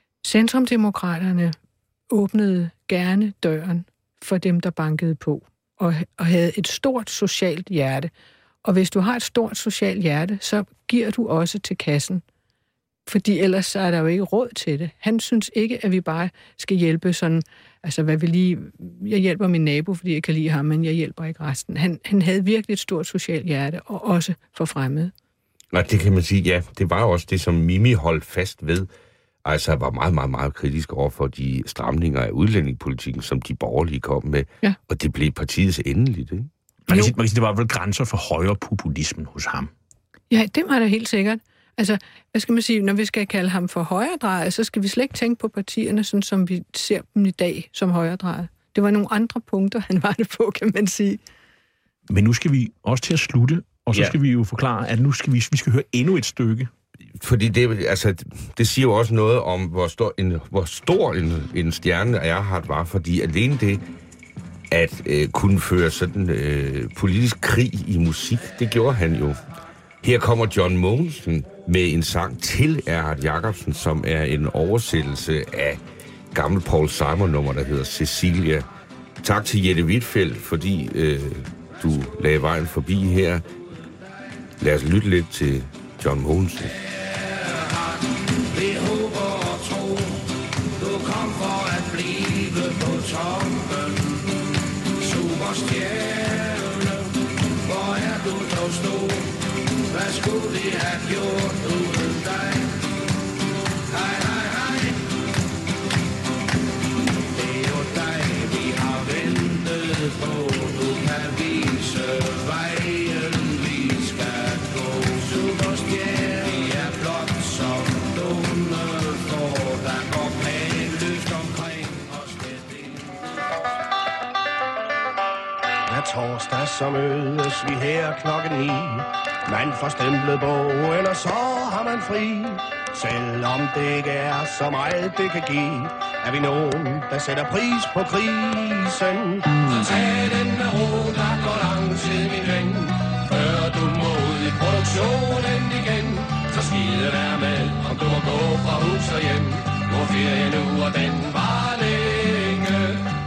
S5: Centrumdemokraterne åbnede gerne døren for dem, der bankede på. og, og havde et stort socialt hjerte. Og hvis du har et stort socialt hjerte, så giver du også til kassen. Fordi ellers så er der jo ikke råd til det. Han synes ikke, at vi bare skal hjælpe sådan, altså hvad vi lige, jeg hjælper min nabo, fordi jeg kan lide ham, men jeg hjælper ikke resten. Han, han havde virkelig et stort socialt hjerte, og også for fremmede.
S2: Nej, det kan man sige, ja. Det var også det, som Mimi holdt fast ved. Altså var meget, meget, meget kritisk over for de stramninger af udlændingepolitikken, som de borgerlige kom med. Ja. Og det blev partiets endeligt, ikke?
S4: Man kan, sige, man kan sige, det var vel grænser for højre populismen hos ham.
S5: Ja, det var da helt sikkert. Altså, hvad skal man sige, når vi skal kalde ham for højredrejet, så skal vi slet ikke tænke på partierne, sådan som vi ser dem i dag som højredrejet. Det var nogle andre punkter, han var det på, kan man sige.
S4: Men nu skal vi også til at slutte, og så ja. skal vi jo forklare, at nu skal vi, vi skal høre endnu et stykke.
S2: Fordi det, altså, det siger jo også noget om, hvor stor en, hvor stor en, en stjerne Erhard var, fordi alene det at øh, kunne føre sådan øh, politisk krig i musik, det gjorde han jo. Her kommer John Mogensen med en sang til Erhard Jacobsen, som er en oversættelse af gammel Paul Simon-nummer, der hedder Cecilia. Tak til Jette Wittfeldt, fordi øh, du lagde vejen forbi her. Lad os lytte lidt til John Mogensen.
S6: Vi håber og tro, du kom for at blive på toppen. Superstjerne, hvor er du dog stor? Hvad skulle vi have gjort uden dig? Hej, hej, hej. Det er jo dig, vi har ventet på. Du kan vise vejen, vi skal gå. Superstjerne, vi er blot som dumme får, der går planløst omkring os med det. Hver torsdag så mødes vi her klokken ni. Man får stemplet bogen, og så har man fri. Selvom det ikke er så meget, det kan give, er vi nogen, der sætter pris på krisen. Så tag den med ro, der går lang tid, min ven. Før du må ud i produktionen igen. Så skide være med, om du må gå fra hus og hjem. Hvor ferie nu, og den var længe.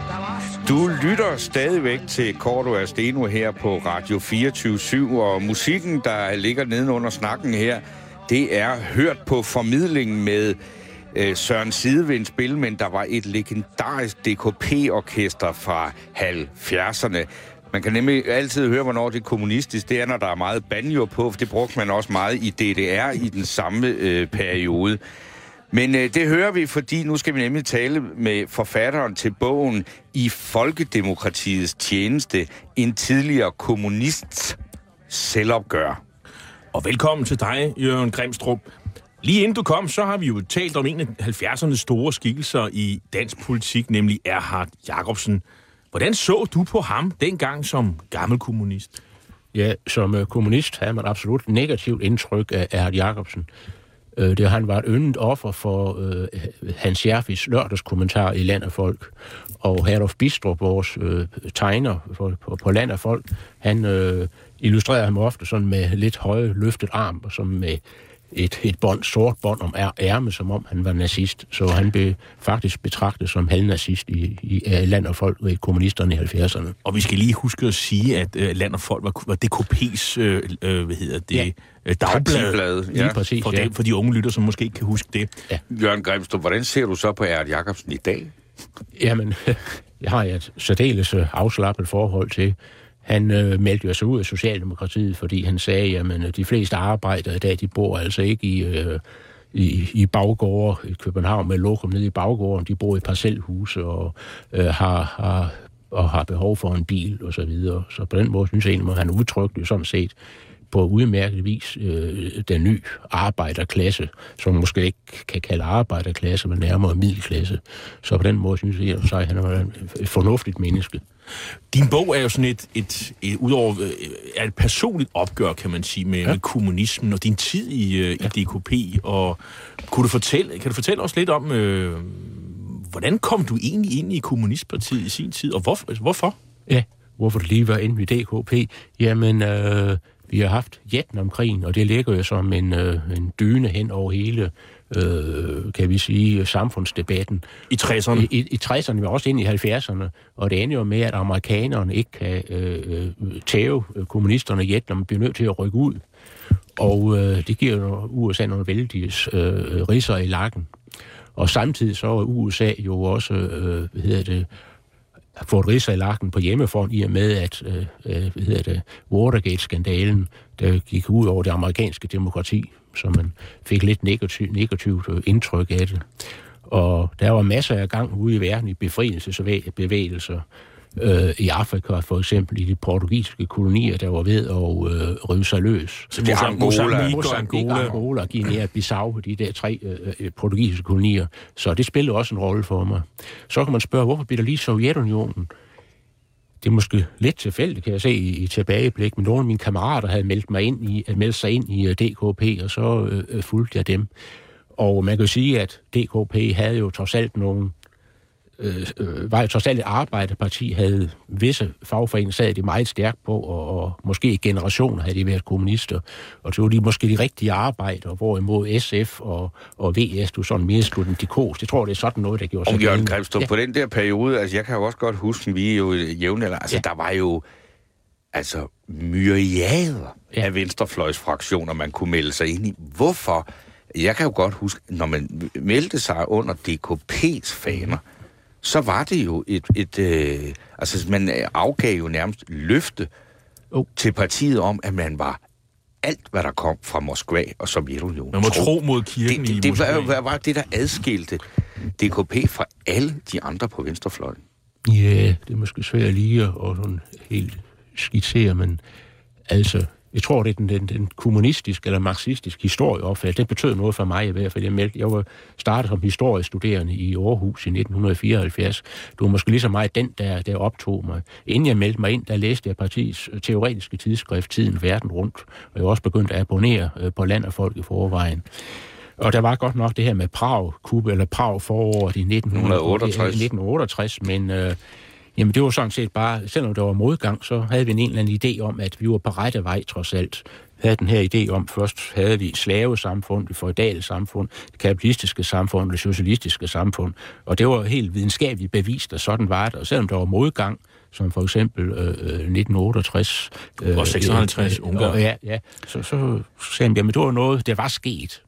S2: Du lytter stadigvæk til Cordua Steno her på Radio fireogtyve syv, og musikken, der ligger nedenunder snakken her, det er hørt på formidlingen med øh, Søren Sidevind spil, men der var et legendarisk D K P-orkester fra halvfjerdserne. Man kan nemlig altid høre, hvornår det er kommunistisk. Det er, når der er meget banjo på, for det brugte man også meget i D D R i den samme øh, periode. Men øh, det hører vi, fordi nu skal vi nemlig tale med forfatteren til bogen I Folkedemokratiets tjeneste, en tidligere kommunists selvopgør.
S4: Og velkommen til dig, Jørgen Grimstrup. Lige inden du kom, så har vi jo talt om en af halvfjerdsernes store skikkelser i dansk politik, nemlig Erhard Jacobsen. Hvordan så du på ham dengang som gammel kommunist?
S7: Ja, som uh, kommunist havde man absolut negativt indtryk af Erhard Jacobsen. Uh, det, han var et yndet offer for uh, Hans Jervis lørdagskommentar i Land og Folk. Og Herluf Bidstrup, vores uh, tegner for, på, på Land og Folk, han uh, illustrerede ham ofte sådan med lidt høje løftet arm, og som med et, et bånd, sort bånd om ærme, som om han var nazist. Så han blev faktisk betragtet som halvnazist i, i, i Land og Folk og i kommunisterne i halvfjerdserne.
S4: Og vi skal lige huske at sige, at uh, Land og Folk var, var D K P's øh, øh, hvad hedder det, ja. dagblad.
S7: Ja, lige præcis,
S4: for,
S7: ja.
S4: dem, for de unge lytter, som måske ikke kan huske det.
S2: Ja. Jørgen Grimstrup, hvordan ser du så på Erhard Jacobsen i dag?
S7: Jamen, jeg har et særdeles afslappet forhold til. Han øh, meldte jo sig ud af Socialdemokratiet, fordi han sagde, jamen, de fleste arbejdere i dag, de bor altså ikke i, øh, i, i baggårde i København med lokum nede i baggården. De bor i parcelhuse og øh, har, har, og har behov for en bil og så videre. Så på den måde synes jeg egentlig, at han udtrykte jo sådan set på udmærket vis øh, den nye arbejderklasse, som måske ikke kan kalde arbejderklasse, men nærmere middelklasse. Så på den måde synes jeg, at han er et fornuftigt menneske.
S4: Din bog er jo sådan et, et, et, udover, er et personligt opgør, kan man sige, med, ja. med kommunismen og din tid i, ja. i D K P. Og kunne du fortælle, kan du fortælle os lidt om, øh, hvordan kom du egentlig ind i Kommunistpartiet i sin tid, og hvor, hvorfor?
S7: Ja, hvorfor det lige var inde i D K P? Jamen, øh, vi har haft Vietnamkrigen, og det ligger jo som en, øh, en dyne hen over hele øh, kan vi sige, samfundsdebatten.
S4: I tresserne?
S7: I, i tresserne, men også ind i halvfjerdserne. Og det ender jo med, at amerikanerne ikke kan øh, tæve kommunisterne i Vietnam, bliver nødt til at rykke ud. Og øh, det giver jo U S A nogle vældige øh, ridser i lakken. Og samtidig så er U S A jo også, øh, hvad hedder det, fået ridser i lakken på hjemmefront, i og med, at øh, hvad hedder det, Watergate-skandalen, der gik ud over det amerikanske demokrati, så man fik lidt negativ, negativt indtryk af det. Og der var masser af gang ude i verden i befrielsesbevægelser. Øh, I Afrika for eksempel, i de portugisiske kolonier, der var ved at øh, rive sig løs.
S2: Så det er Angola,
S7: Angola, Angola, Guinea-Bissau, de der tre øh, portugisiske kolonier. Så det spillede også en rolle for mig. Så kan man spørge, hvorfor bliver der lige Sovjetunionen? Det er måske lidt tilfældigt, kan jeg se i, i tilbageblik, men nogle af mine kammerater havde meldt, mig ind i, meldt sig ind i uh, D K P, og så øh, fulgte jeg dem. Og man kan jo sige, at D K P havde jo trods alt nogle Øh, øh, var jo trods alt et arbejderparti, havde visse fagforeninger, sad de meget stærkt på, og, og måske i generationer havde de været kommunister, og så var de måske de rigtige arbejdere, hvorimod S F og, og V S, du sådan mere studentikos. Det tror det er sådan noget, der gjorde sig.
S2: Og Jørgen Grebstrup, ja. På den der periode, altså jeg kan jo også godt huske, vi er jo jævnaldrende, altså ja. Der var jo altså myriader ja. Af venstrefløjsfraktioner, man kunne melde sig ind i. Hvorfor? Jeg kan jo godt huske, når man meldte sig under D K P's faner, så var det jo et, et øh, altså man afgav jo nærmest løfte oh. til partiet om, at man var alt, hvad der kom fra Moskva og Sovjetunionen.
S4: Man må tro, tro mod kirken
S2: det, det,
S4: i
S2: det
S4: Moskva.
S2: Det var, var det, der adskilte D K P fra alle de andre på venstrefløjen.
S7: Ja, det er måske svært lige at sådan helt skitsere, men altså, jeg tror, det er den, den, den kommunistiske eller marxistiske historieopfattelse. Det betød noget for mig i hvert fald. Jeg, meldte, jeg var startet som historiestuderende i Aarhus i nitten fireoghalvfjerds. Det var måske lige så meget den, der, der optog mig. Inden jeg meldte mig ind, der læste jeg partiets teoretiske tidsskrift Tiden Verden Rundt, og jeg var også begyndt at abonnere på Land og Folk i forvejen. Og der var godt nok det her med Prag-kub, eller Prag-foråret i nitten otteogtres, men... Øh, Jamen det var sådan set bare, selvom der var modgang, så havde vi en, en eller anden idé om, at vi var på rette vej trods alt. Vi havde den her idé om, først havde vi slavesamfund, det feudale samfund, det kapitalistiske samfund, det socialistiske samfund, og det var helt videnskabeligt bevist, at sådan var det. Og selvom der var modgang, som for eksempel øh, nitten otteogtres...
S4: Øh, og seksoghalvtreds
S7: øh,
S4: Ungarn.
S7: Ja, ja, så, så sagde jeg, jamen det var noget, det var sket.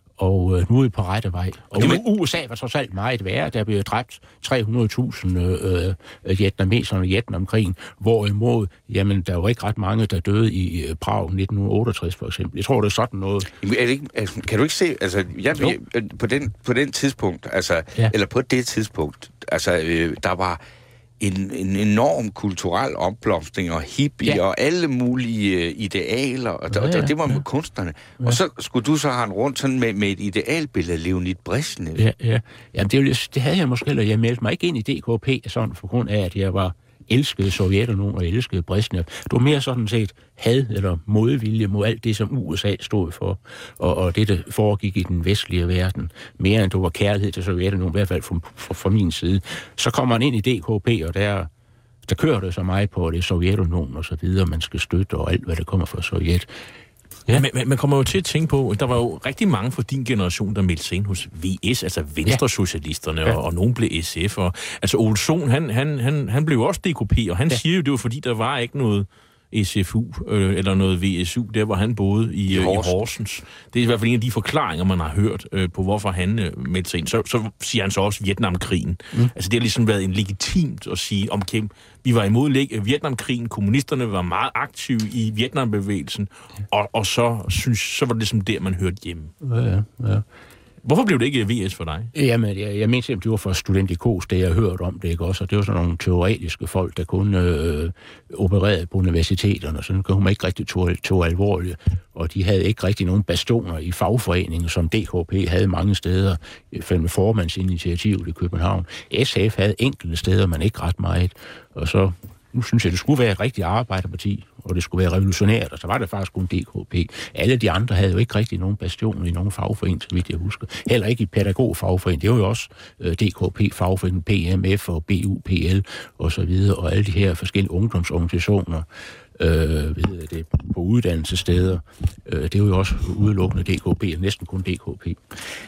S7: Og øh, nu er vi på rette vej. Og det, U S A var trods alt meget værre. Der blev dræbt tre hundrede tusind øh, øh, vietnameserne i Vietnamkrigen, hvorimod, jamen, der var ikke ret mange, der døde i øh, Prag nitten otteogtres, for eksempel. Jeg tror, det er sådan noget.
S2: Jamen, er det ikke, altså, kan du ikke se, altså, jeg, jeg, på, den, på den tidspunkt, altså, ja. eller på det tidspunkt, altså, øh, der var en, en enorm kulturel opblomstring og hippie ja. Og alle mulige idealer, og, ja, ja, og det var med ja. Kunstnerne. Ja. Og så skulle du så have en rundt sådan med, med et idealbillede af Leonid Brezhnev.
S7: Ja, ja. Jamen, det, det havde jeg måske heller. Jeg meldte mig ikke ind i D K P sådan for grund af, at jeg var elskede Sovjetunionen og elskede Brezhnev. Det var mere sådan set had eller modvilje mod alt det, som U S A stod for, og, og det, der foregik i den vestlige verden. Mere end det var kærlighed til Sovjetunionen, i hvert fald fra, fra, fra min side. Så kommer man ind i D K P, og der, der kører det så meget på, det Sovjetunionen og så videre, man skal støtte, og alt, hvad der kommer fra Sovjet.
S4: Ja. Men man kommer jo til at tænke på, der var jo rigtig mange fra din generation, der meldte sig ind hos V S, altså Venstresocialisterne, ja. og, og nogen blev S F. Og, altså Ole Sohn, han, han, han, han blev også D K P, og han ja. siger jo, det var fordi, der var ikke noget S F U øh, eller noget V S U, der hvor han boede i, øh, i Horsens. Det er i hvert fald en af de forklaringer, man har hørt øh, på, hvorfor han øh, meldte sig ind. Så, så siger han så også Vietnamkrigen. Mm. Altså det har ligesom været en legitimt at sige, om okay, vi var imod Vietnamkrigen, kommunisterne var meget aktive i Vietnambevægelsen, og, og så, synes, så var det ligesom der, man hørte hjemme.
S7: Ja, ja, ja.
S4: Hvorfor blev det ikke V S for dig?
S7: Jamen, jeg, jeg mente simpelthen, det var for studentikos, det jeg hørte om det, ikke også? Og det var sådan nogle teoretiske folk, der kun øh, opererede på universiteterne, så det kunne man ikke rigtig tog, tog alvorligt. Og de havde ikke rigtig nogen bastioner i fagforeningen, som D K P havde mange steder, med formandsinitiativet i København. S F havde enkelte steder, men ikke ret meget. Og så, nu synes jeg, det skulle være et rigtigt arbejderparti, og det skulle være revolutionært, og så var det faktisk kun D K P. Alle de andre havde jo ikke rigtig nogen bastioner i nogen fagforening, så vidt jeg husker. Heller ikke i pædagogfagforening. Det var jo også uh, D K P-fagforening, P M F og B U P L og så videre, og alle de her forskellige ungdomsorganisationer, øh, ved det, på uddannelsessteder. Øh, det var jo også udelukkende D K P, næsten kun D K P.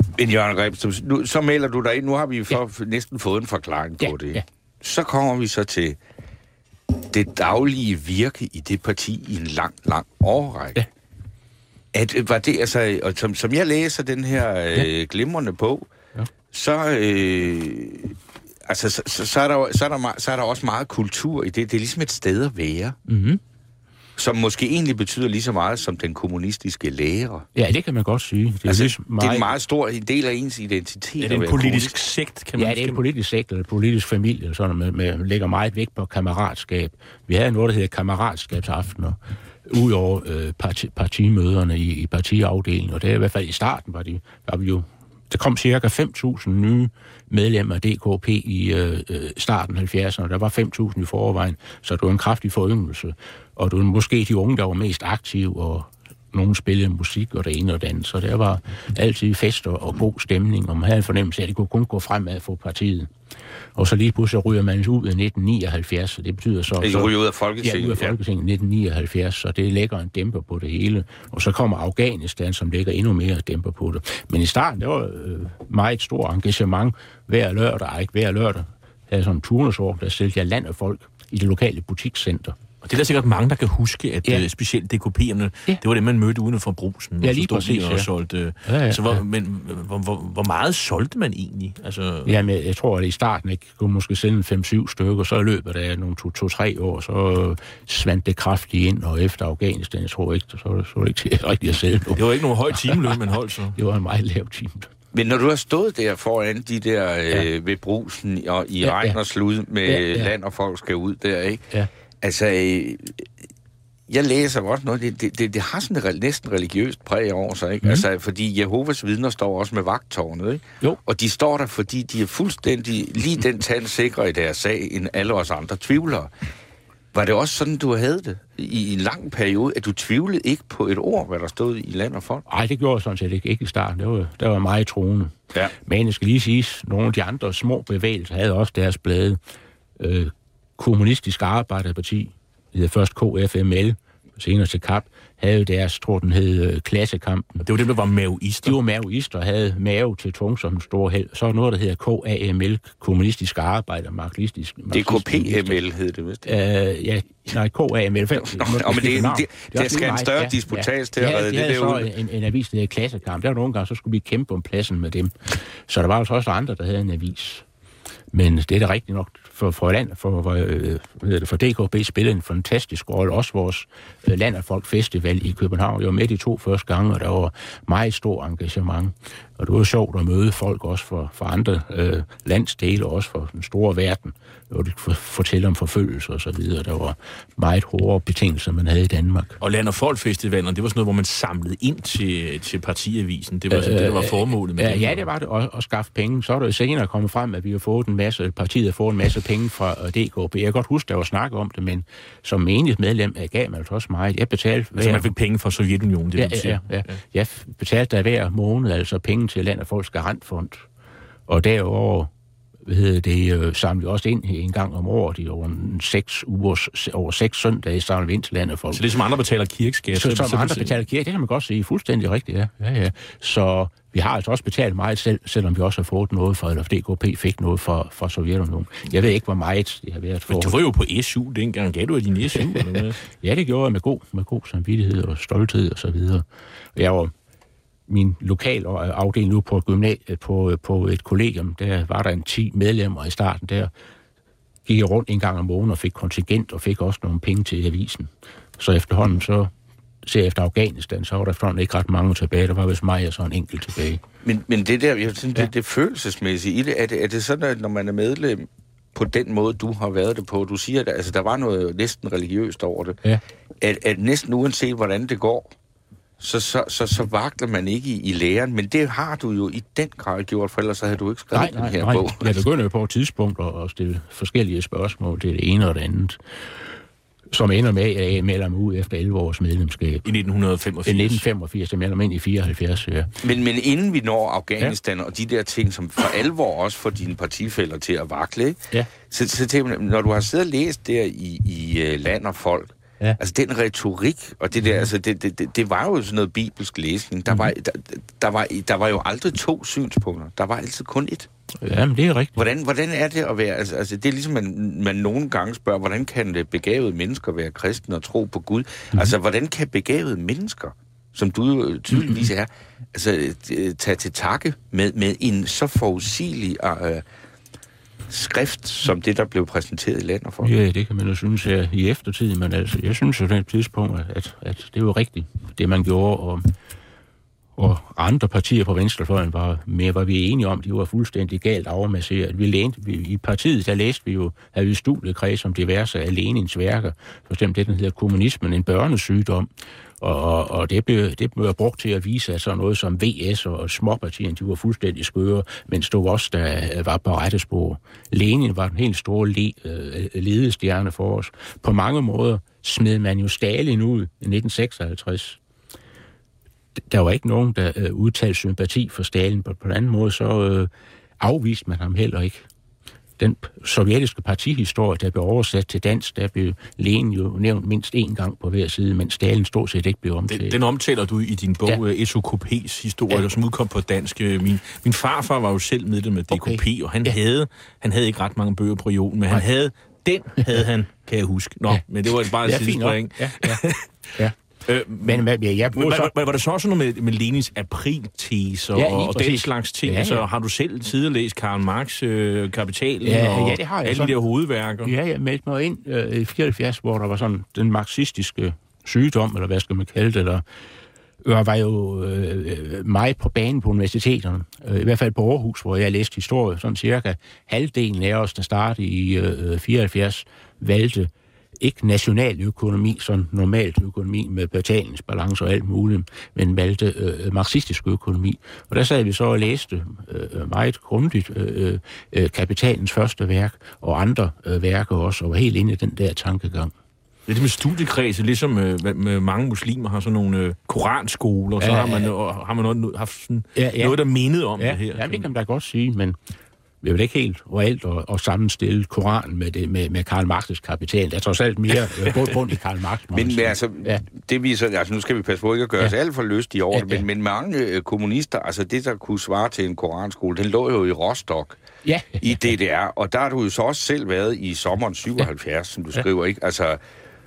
S2: Men Jørgen Rebstrup, nu, så melder du dig ind. Nu har vi for, ja. næsten fået en forklaring
S7: ja,
S2: på det.
S7: Ja.
S2: Så kommer vi så til det daglige virke i det parti i en lang, lang årrække. Ja. At, var det, altså, og som, som jeg læser den her øh, ja. glimrende bog, ja. så, øh, altså, så, så, så, er der, så, er der, så er der også meget kultur i det. Det er ligesom et sted at være. Mm-hmm. Som måske egentlig betyder lige så meget som den kommunistiske lærer.
S7: Ja, det kan man godt sige. Det er,
S2: altså,
S7: ligesom meget...
S2: det er en meget stor del af ens identitet.
S4: Er det en politisk sekt, kan man
S7: Ja, det er en politisk sekt eller en politisk familie, eller sådan, med, med, lægger meget vægt på kammeratskab. Vi havde noget, der hedder kammeratskabsaftener, udover øh, parti, partimøderne i, i partiafdelingen, og det er i hvert fald i starten, var de, var vi jo, der kom cirka fem tusind nye medlemmer af D K P i øh, starten af halvfjerdserne, og der var fem tusind i forvejen, så det var en kraftig foryngelse. Og det var måske de unge, der var mest aktive, og nogen spillede musik og det ene og det andet. Så der var altid fester og god stemning, og man havde en fornemmelse af, at det kunne kun gå fremad for partiet. Og så lige pludselig ryger man ud i nitten nioghalvfjerds, så det betyder så...
S2: Det ryger ud af Folketinget.
S7: Ja, ud af Folketinget i nitten nioghalvfjerds, så det lægger en dæmper på det hele. Og så kommer Afghanistan, som lægger endnu mere dæmper på det. Men i starten, der var øh, meget stor engagement hver lørdag, ikke hver lørdag. Der er sådan en turnusår, der sælger land af folk i det lokale butikscenter.
S4: Og det er der sikkert mange, der kan huske, at ja. specielt D K P'erne, ja. det var det, man mødte uden for Brugsen.
S7: Ja, lige præcis,
S4: og
S7: ja.
S4: solgte.
S7: Ja, ja,
S4: så hvor,
S7: ja.
S4: Men hvor, hvor, hvor meget solgte man egentlig? Altså...
S7: Jamen, jeg tror, at i starten ikke kunne måske sælge fem syv stykker, så i løbet af nogle to-tre år, så svandt det kraftigt ind, og efter Afghanistan, jeg tror ikke, så var det, så var det ikke rigtigt at sælge noget.
S4: Det var ikke nogen høj timeløn, man holdt så.
S7: Det var en meget lav timeløn.
S2: Men når du har stået der foran de der ja. øh, ved Brugsen og i ja, regn ja. og slud med ja, ja. land, og folk skal ud der, ikke? Ja. Altså, øh, jeg læser også noget, det, det, det, det har sådan et næsten religiøst præg over sig, ikke? Mm. Altså, fordi Jehovas vidner står også med vagttårnet, ikke? Jo. Og de står der, fordi de er fuldstændig lige den tand sikre i deres sag, end alle os andre tvivlere. Var det også sådan, du havde det i en lang periode, at du tvivlede ikke på et ord, hvad der stod i land og folk?
S7: Nej, det gjorde jeg sådan set ikke, ikke i starten. Det var, der var meget troende. Ja. Men jeg skal lige sige, nogle af de andre små bevægelser havde også deres blade. Øh, Kommunistisk Arbejderparti, det hedder først K F M L, senere til K A P, havde deres, tror den hed, Klassekampen.
S4: Det var dem, der var maoister.
S7: De var maoister og havde mave til tung som en stor held. Så var noget, der hedder K A M L, Kommunistisk Arbejder, Marxistisk.
S2: Det er K P M L, hed det vist.
S7: Uh, ja, nej, K A M L. Nå,
S2: nå, men det, det, det, der skal en større ja, disputats til ja, at redde det, det der ud.
S7: En, en avis, der hedder Klassekamp. Der var nogle gange, så skulle vi kæmpe om pladsen med dem. Så der var altså også andre, der havde en avis. Men det er da rigtigt nok for, for, land, for, for, øh, for D K P spillede en fantastisk rolle. Også vores øh, Land og Folk Festival i København. Jeg var med de to første gange, og der var meget stor engagement. Og det var sjovt at møde folk også for, for andre øh, landsdele, også for den store verden. Og de kunne fortælle om forfølgelse og så videre. Der var meget hårde betingelser, man havde i Danmark.
S4: Og Land og Folk Festivalen, det var sådan noget, hvor man samlede ind til, til partiavisen. Det var øh, det, der var formålet med
S7: øh,
S4: det.
S7: Ja, det var det, at, at skaffe penge. Så er det senere kommet frem, at vi har fået en masse, partiet har fået en masse penge fra D K P. Jeg kan godt huske, der var snak om det, men som menigt medlem gav man altså også meget. Jeg betalte...
S4: Altså, man fik penge fra Sovjetunionen, det
S7: ja,
S4: vil
S7: sige. Ja, ja. Jeg betalte der hver måned altså penge til Land og Folks Garantfond. Og derover hvad hedder det, samlede vi også ind en gang om året i over seks uger, over seks søndage samlede vi ind til Land og Folk.
S4: Så det er som andre betaler kirkeskat?
S7: Så, som andre betaler kirke, det kan man godt sige fuldstændig rigtigt, ja. ja, ja. Så vi har altså også betalt meget selv, selvom vi også har fået noget fra, eller D K P fik noget fra, fra Sovjetunionen. Jeg ved ikke, hvor meget det har været for.
S4: Men du var jo på S U dengang. Gav du af din S U? Eller hvad?
S7: Ja, det gjorde jeg med god, med god samvittighed og stolthed og så videre. Jeg var min lokal afdeling nu på, gymna- på, på et kollegium, der var der en ti medlemmer i starten, der gik jeg rundt en gang om måneden og fik kontingent og fik også nogle penge til avisen. Så efterhånden, så ser efter Afghanistan, så var der efterhånden ikke ret mange tilbage. Der var vist mig og så en enkelt tilbage.
S2: Men, men det der, jeg synes, ja. det, det følelsesmæssige i det, er det, er det sådan, at når man er medlem på den måde, du har været det på, du siger, at altså, der var noget næsten religiøst over det, ja. at, at næsten uanset hvordan det går, Så, så, så, så vakler man ikke i, i læren, men det har du jo i den grad gjort, for ellers så havde du ikke skrevet nej, den her
S7: nej,
S2: bog.
S7: Jeg begynder jo på et tidspunkt at stille forskellige spørgsmål til det ene og det andet, som ender med, at jeg melder mig ud efter elleve års medlemskab.
S4: I nitten femogfirs?
S7: I nitten femogfirs, jeg melder mig ind i fireoghalvfjerds, ja.
S2: Men, men inden vi når Afghanistan ja. og de der ting, som for alvor også får dine partifæller til at vakle, ikke? Ja. Så, så til, når du har siddet og læst der i, i uh, Land og Folk,
S8: Ja. Altså den retorik, og det der, mm. altså det, det, det, det var jo sådan noget bibelsk læsning. Der, mm. var, der, der, var, der var jo aldrig to synspunkter. Der var altid kun ét.
S7: Jamen, det er rigtigt.
S8: Hvordan, hvordan er det at være... Altså, altså det er ligesom, man, man nogle gange spørger, hvordan kan begavede mennesker være kristne og tro på Gud? Mm. Altså, hvordan kan begavede mennesker, som du tydeligvis er, altså tage til takke med, med en så forudsigelig uh, skrift, som det, der blev præsenteret i landet for?
S7: Ja, det kan man jo synes her i eftertid, men altså, jeg synes jo på et tidspunkt, at, at det var rigtigt, det man gjorde, og, og andre partier på venstrefløjen var mere, var vi enige om, de var fuldstændig galt afmasseret. Vi lænte, vi, i partiet, der læste vi jo, havde vi studiekreds om diverse af Lenins værker, for eksempel det, den hedder Kommunismen, en børnesygdom, Og, og, og det blev, det blev brugt til at vise, at sådan noget som V S og småpartierne, de var fuldstændig skøre, mens det var også, der var på rette spor. Lenin var en helt stor le, ledestjerne for os. På mange måder smed man jo Stalin ud i nitten seksoghalvtreds. Der var ikke nogen, der øh, udtalte sympati for Stalin. På, på den anden måde, så øh, afviste man ham heller ikke. Den sovjetiske partihistorie, der blev oversat til dansk, der blev Lenin jo nævnt mindst én gang på hver side, men Stalin stort set ikke blev omtalt.
S4: Den, den omtaler du i din bog, ja. S O K P's historie, ja. Som udkom på dansk. Min, min farfar var jo selv medlem med D K P, okay. og han, ja. havde, han havde ikke ret mange bøger på jorden, men han havde, den havde han, kan jeg huske. Nå, ja. Men det var bare et ja, sidespring.
S7: Ja, ja, ja. Øh, men hvad, jeg, jeg
S4: var, så... var, var det så også noget med, med Lenins aprilteser ja, og, og den slags ting? Ja, ja. Altså, har du selv tidligere læst Karl Marx' øh, Kapitalen
S7: ja,
S4: og
S7: ja, det har jeg
S4: alle de der hovedværker?
S7: Ja, jeg meldte mig ind øh, i fireoghalvfjerds, hvor der var sådan den marxistiske sygdom, eller hvad skal man kalde det, der øh, var jo øh, meget på banen på universiteterne. Øh, I hvert fald på Aarhus, hvor jeg læste historie. Sådan cirka halvdelen af os, der startede i øh, fireoghalvfjerds, valgte ikke nationaløkonomi, sådan normalt økonomi med betalingsbalance og alt muligt, men valgte øh, marxistisk økonomi. Og der sad vi så og læste øh, meget grundigt øh, øh, Kapitalens første værk, og andre øh, værker også, og var helt inde i den der tankegang.
S4: Det er det med studiekredse, ligesom øh, med mange muslimer har sådan nogle øh, koranskoler, så ja, har man, øh, har man noget, haft sådan ja, ja. noget, der mindede om
S7: ja,
S4: det her.
S7: Ja, det kan man da godt sige, men vi vil ikke helt reelt at, at sammenstille Koranen med, det, med, med Karl Marx' Kapital. Der er trods alt mere øh, bund i Karl Marx.
S8: Men, men altså, ja. det viser, altså nu skal vi passe på ikke at gøre ja. os alt for lystige over ja, det, men, ja. men mange øh, kommunister, altså det, der kunne svare til en koranskole, den lå jo i Rostock
S7: ja.
S8: i D D R, og der har du jo så også selv været i sommeren syvoghalvfjerds, ja. som du skriver, ikke? Altså,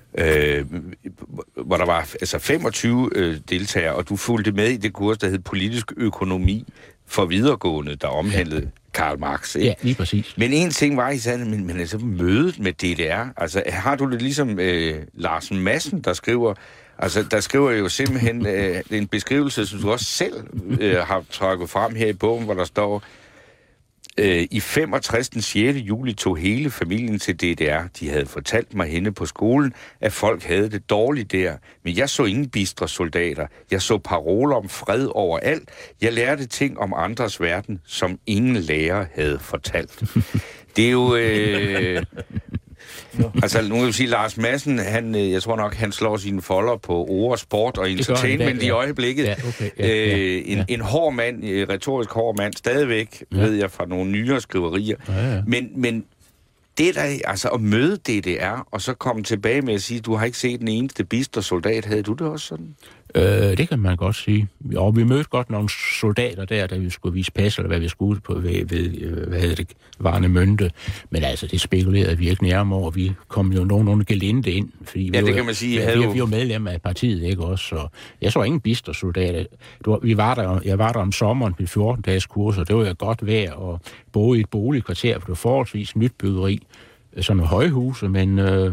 S8: øh, hvor der var altså femogtyve øh, deltagere, og du fulgte med i det kurs, der hed Politisk Økonomi for videregående, der omhandlede ja. Karl Marx, ikke?
S7: Ja, lige præcis.
S8: Men en ting var i sanden, men, men altså mødet med D D R, altså har du det ligesom øh, Larsen Madsen, der skriver, altså der skriver jo simpelthen øh, en beskrivelse, som du også selv øh, har trykket frem her i bogen, hvor der står, øh, i femogtres den sjette juli tog hele familien til D D R. De havde fortalt mig henne på skolen, at folk havde det dårligt der, men jeg så ingen bistre soldater. Jeg så paroler om fred overalt. Jeg lærte ting om andres verden, som ingen lærer havde fortalt. Det er jo... Øh... altså, nu vil jeg sige, Lars Madsen, han, jeg tror nok, han slår sine folder på ord, sport og entertainment ja. i øjeblikket. Ja, okay. ja, ja, ja. En, en hård mand, en retorisk hård mand, stadigvæk, ja. ved jeg, fra nogle nyere skriverier. Ja, ja. Men, men det der, altså at møde D D R, og så komme tilbage med at sige, du har ikke set den eneste bistre soldat, havde du det også sådan?
S7: Øh, det kan man godt sige. Og vi mødte godt nogle soldater der, da vi skulle vise pas, eller hvad vi skulle på ved, ved hvad hedder det, Varnemønte. Men altså, det spekulerede vi ikke nærmere over. Vi kom jo nogenlunde gelinde ind. Fordi
S8: ja,
S7: vi
S8: det
S7: var,
S8: kan man sige.
S7: Vi,
S8: havde
S7: vi,
S8: jo...
S7: vi var medlemmer af partiet, ikke også? Så jeg så ingen bistre soldater. Vi var der, jeg var der om sommeren på fjorten dages kurser. Det var jo godt vejr og bo i et boligkvarter, for det var forholdsvis nyt byggeri. Sådan nogle højhuse, men... Øh,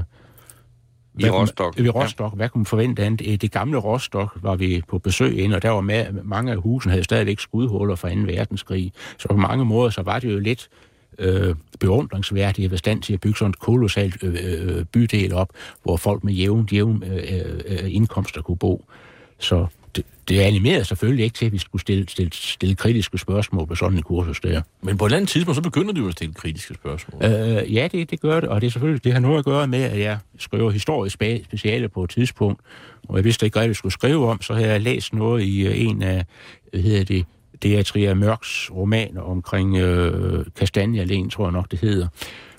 S8: I Rostock.
S7: I Rostock. Ja. Hvad kunne man forvente andet? Det gamle Rostock var vi på besøg ind, og der var med, mange af husene havde stadigvæk skudhuller fra anden verdenskrig. Så på mange måder, så var det jo lidt øh, beundringsværdigt at være stand til at bygge sådan et kolossalt øh, bydel op, hvor folk med jævn, jævn øh, øh, indkomster kunne bo. Så det, det animerede selvfølgelig ikke til, at vi skulle stille, stille, stille kritiske spørgsmål på sådan en kursus der.
S4: Men på et eller andet tidspunkt, så begynder du at stille kritiske spørgsmål.
S7: Øh, ja, det, det gør det, og det er selvfølgelig, det har noget at gøre med, at jeg skriver historisk speciale på et tidspunkt, og jeg vidste ikke, hvad jeg skulle skrive om, så havde jeg læst noget i en af, hvad hedder det, det er Trier Mørks romaner omkring øh, Kastanjealléen, tror jeg nok, det hedder,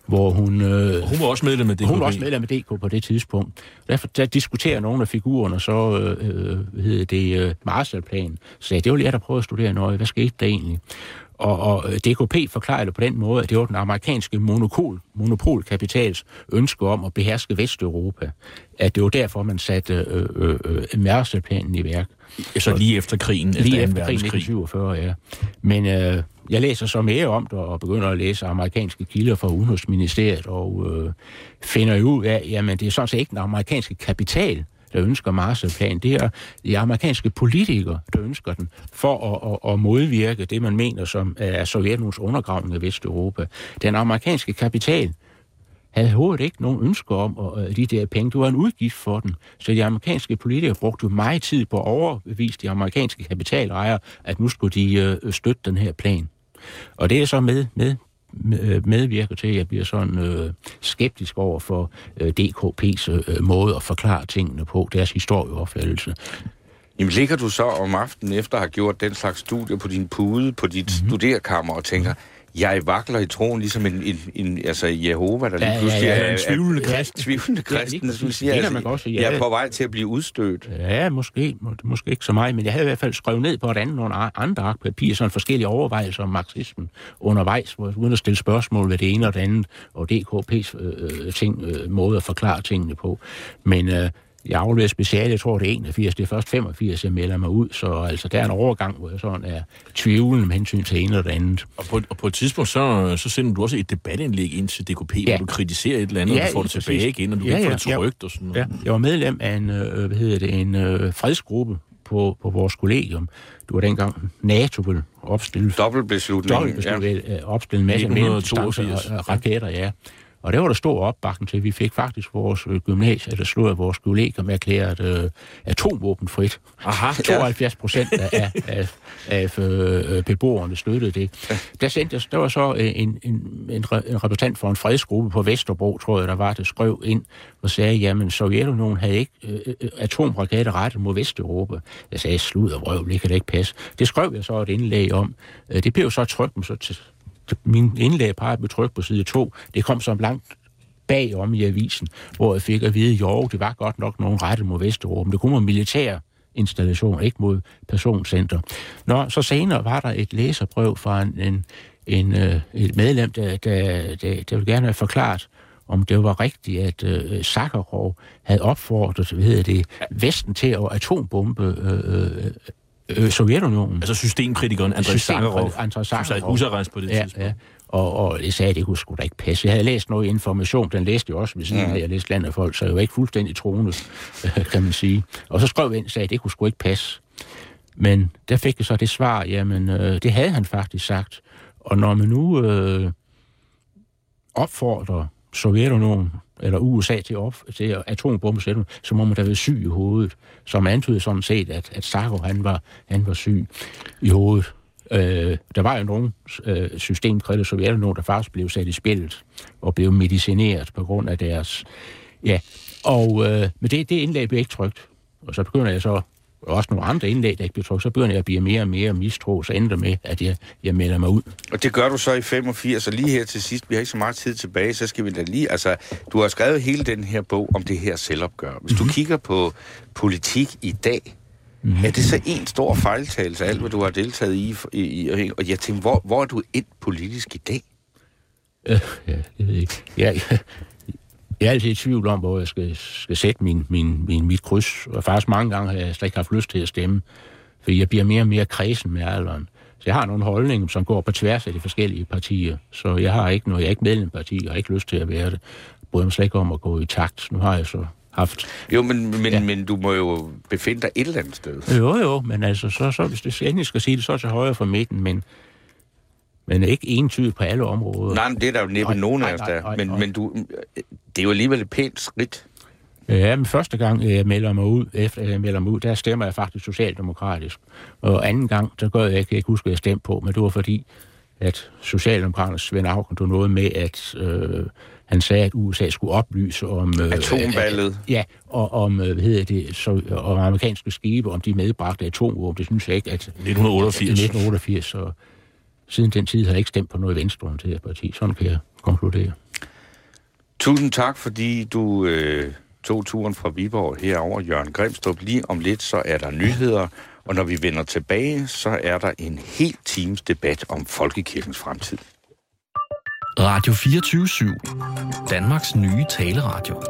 S7: hvor hun... Øh,
S4: hun var også medlem af D K P.
S7: Hun var også medlem af D K på det tidspunkt. Derfor der diskuterer nogle af figurerne så, øh, hvad hedder det, øh, Marshallplanen. Så sagde, det var lige at prøve at studere nøje. Hvad skete der egentlig? Og, og D K P forklarede det på den måde, at det var den amerikanske monopol, monopolkapitals ønske om at beherske Vesteuropa. At det var derfor, man satte øh, øh, øh, Marshallplanen i værk.
S4: Så lige efter krigen,
S7: lige efter, efter krigen nitten syvogfyrre, ja. Men øh, jeg læser så mere om det, og begynder at læse amerikanske kilder fra Udenrigsministeriet, og øh, finder jo ud af, jamen det er sådan set ikke den amerikanske kapital, der ønsker Marshallplanen. Det er de amerikanske politikere, der ønsker den, for at, at, at modvirke det, man mener som er Sovjetunionens undergravning af Vesteuropa. Den amerikanske kapital havde overhovedet ikke nogen ønsker om at de der penge. Det var en udgift for den. Så de amerikanske politikere brugte jo meget tid på at overbevise de amerikanske kapitalejere, at nu skulle de uh, støtte den her plan. Og det er så med, med, med medvirker til, at jeg bliver sådan øh, skeptisk over for øh, D K P's øh, måde at forklare tingene på, deres historieopfattelse.
S8: Jamen ligger du så om aftenen efter at have gjort den slags studier på din pude, på dit mm-hmm. studerkammer og tænker, jeg vakler i troen ligesom en, en, en altså Jehova, der lige
S7: ja,
S8: pludselig
S7: ja, ja,
S8: er,
S4: en tvivlende kristen.
S8: Tvivlende kristen, som siger,
S7: det
S8: altså,
S7: man også, ja.
S8: jeg er på vej til at blive udstødt.
S7: Ja, måske, må, måske ikke så meget, men jeg havde i hvert fald skrevet ned på et andet nogle andre ark papir, sådan forskellige overvejelser om marxismen undervejs, hvor uden at stille spørgsmål ved det ene og det andet, og D K P's øh, ting, øh, måde at forklare tingene på. Men øh, jeg afleverer speciale, jeg tror det er enogfirs, det er først femogfirs, jeg melder mig ud, så altså der er en overgang, hvor jeg sådan er tvivlende med hensyn til en eller det andet.
S4: Og på, og på et tidspunkt, så, så sender du også et debatindlæg ind til D K P, ja. Hvor du kritiserer et eller andet, ja, og du får det tilbage præcis. Igen, og du ja, ikke får ja, det trygt og sådan noget.
S7: Ja, jeg var medlem af en, øh, hvad hedder det, en øh, fredsgruppe på, på vores kollegium. Du var dengang NATO ville opstille...
S8: Dobbeltbeslutning.
S7: Dobbeltbeslutning, ja. Opstille en masse mellemdistancer og raketter, ja. Og det var der stor opbakning til. Vi fik faktisk vores øh, gymnasie, der slog af vores kolleger, erklæret øh, atomvåbenfrit. Aha, tooghalvfjerds procent af, af, af, af øh, beboerne støttede det. Ja. Der, sendte jeg, der var så en, en, en, en repræsentant for en fredsgruppe på Vesterbro, tror jeg, der var, der skrev ind og sagde, jamen Sovjetunionen havde ikke øh, atomraketter rettet mod Vesteuropa. Jeg sagde, slud og vrøvl, det kan det ikke passe. Det skrev jeg så et indlæg om. Det blev så trykt så til min indlæg par blev trykt på side to. Det kom så langt bagom i avisen, hvor jeg fik at vide, jo, det var godt nok nogen rettet mod Vesteuropa, men det kunne være militær installation, ikke mod personcenter. Nå, så senere var der et læserbrev fra en, en, en, et medlem, der, der, der, der ville gerne have forklaret, om det var rigtigt, at uh, Sakharov havde opfordret, hvad hedder det, Vesten til at atombombe øh, øh, Sovjetunionen.
S4: Altså systemkritikeren Andrei Sakharov, som sad husarrest på det
S7: ja,
S4: tidspunkt.
S7: Ja. Og, og jeg sagde, at det kunne sgu da ikke passe. Jeg havde læst noget information, den læste jeg også, hvis mm. jeg læste Land af Folk, så jeg var ikke fuldstændig troende, kan man sige. Og så skrev jeg ind og sagde, at det kunne sgu ikke passe. Men der fik jeg så det svar, jamen øh, det havde han faktisk sagt. Og når man nu øh, opfordrer Sovjetunionen eller U S A til, op, til atombombesætning, så må man da være syg i hovedet. Som antydede sådan set, at, at Sakharov, han var, han var syg i hovedet. Øh, der var jo nogle øh, systemkritiske Sovjetunionen, der faktisk blev sat i spillet og blev medicineret på grund af deres... Ja, og øh, men det, det indlæg blev ikke trykt. Og så begynder jeg så også nogle andre indlæg, der ikke bliver trykt, så begynder jeg at blive mere og mere mistro, så ender med, at jeg, jeg melder mig ud.
S8: Og det gør du så i femogfirs, og lige her til sidst, vi har ikke så meget tid tilbage, så skal vi da lige... Altså, du har skrevet hele den her bog om det her selvopgør. Hvis mm-hmm. du kigger på politik i dag, mm-hmm. er det så en stor fejltagelse af alt, hvad du har deltaget i? i, i og jeg tænker, hvor, hvor er du ind politisk i dag?
S7: Øh, ja, det ved jeg ikke. Jeg, jeg, jeg er altid i tvivl om, hvor jeg skal, skal sætte min, min, min, mit kryds. Og faktisk mange gange har jeg slet ikke haft lyst til at stemme, fordi jeg bliver mere og mere kredsen med alderen. Så jeg har nogle holdninger, som går på tværs af de forskellige partier. Så jeg har ikke noget, jeg er ikke medlem af parti, og har ikke lyst til at være det. Jeg bryder mig slet ikke om at gå i takt. Nu har jeg så haft...
S8: Jo, men, men, ja. men du må jo befinde dig et eller andet sted.
S7: Jo, jo, men altså, så, så hvis det endelig skal sige det, så til højre for midten, men, men ikke entydigt på alle områder.
S8: Nej, men det er der jo næppe nogen af os der. Men, men du, det er jo alligevel et pænt skridt.
S7: Ja, men første gang jeg melder mig ud, efter jeg melder mig ud, der stemmer jeg faktisk socialdemokratisk. Og anden gang, der gør jeg ikke, jeg kan huske, at jeg stemte på, men det var fordi, at Socialdemokraternes Svend Auken tog noget med, at øh, han sagde, at U S A skulle oplyse om... Øh,
S8: atomvalget.
S7: At, ja, og om, hvad hedder det, så, om amerikanske skibe, om de medbragte atomvåben. Det synes jeg ikke, at...
S4: nitten otteogfirs.
S7: nitten otteogfirs, så siden den tid har jeg ikke stemt på noget venstreorienteret parti. Sådan kan jeg konkludere.
S8: Tusind tak, fordi du øh, tog turen fra Viborg herover, Jørgen Grimstrup. Lige om lidt, så er der nyheder, og når vi vender tilbage, så er der en hel times debat om folkekirkens fremtid.
S9: Radio fireogtyve syv. Danmarks nye taleradio.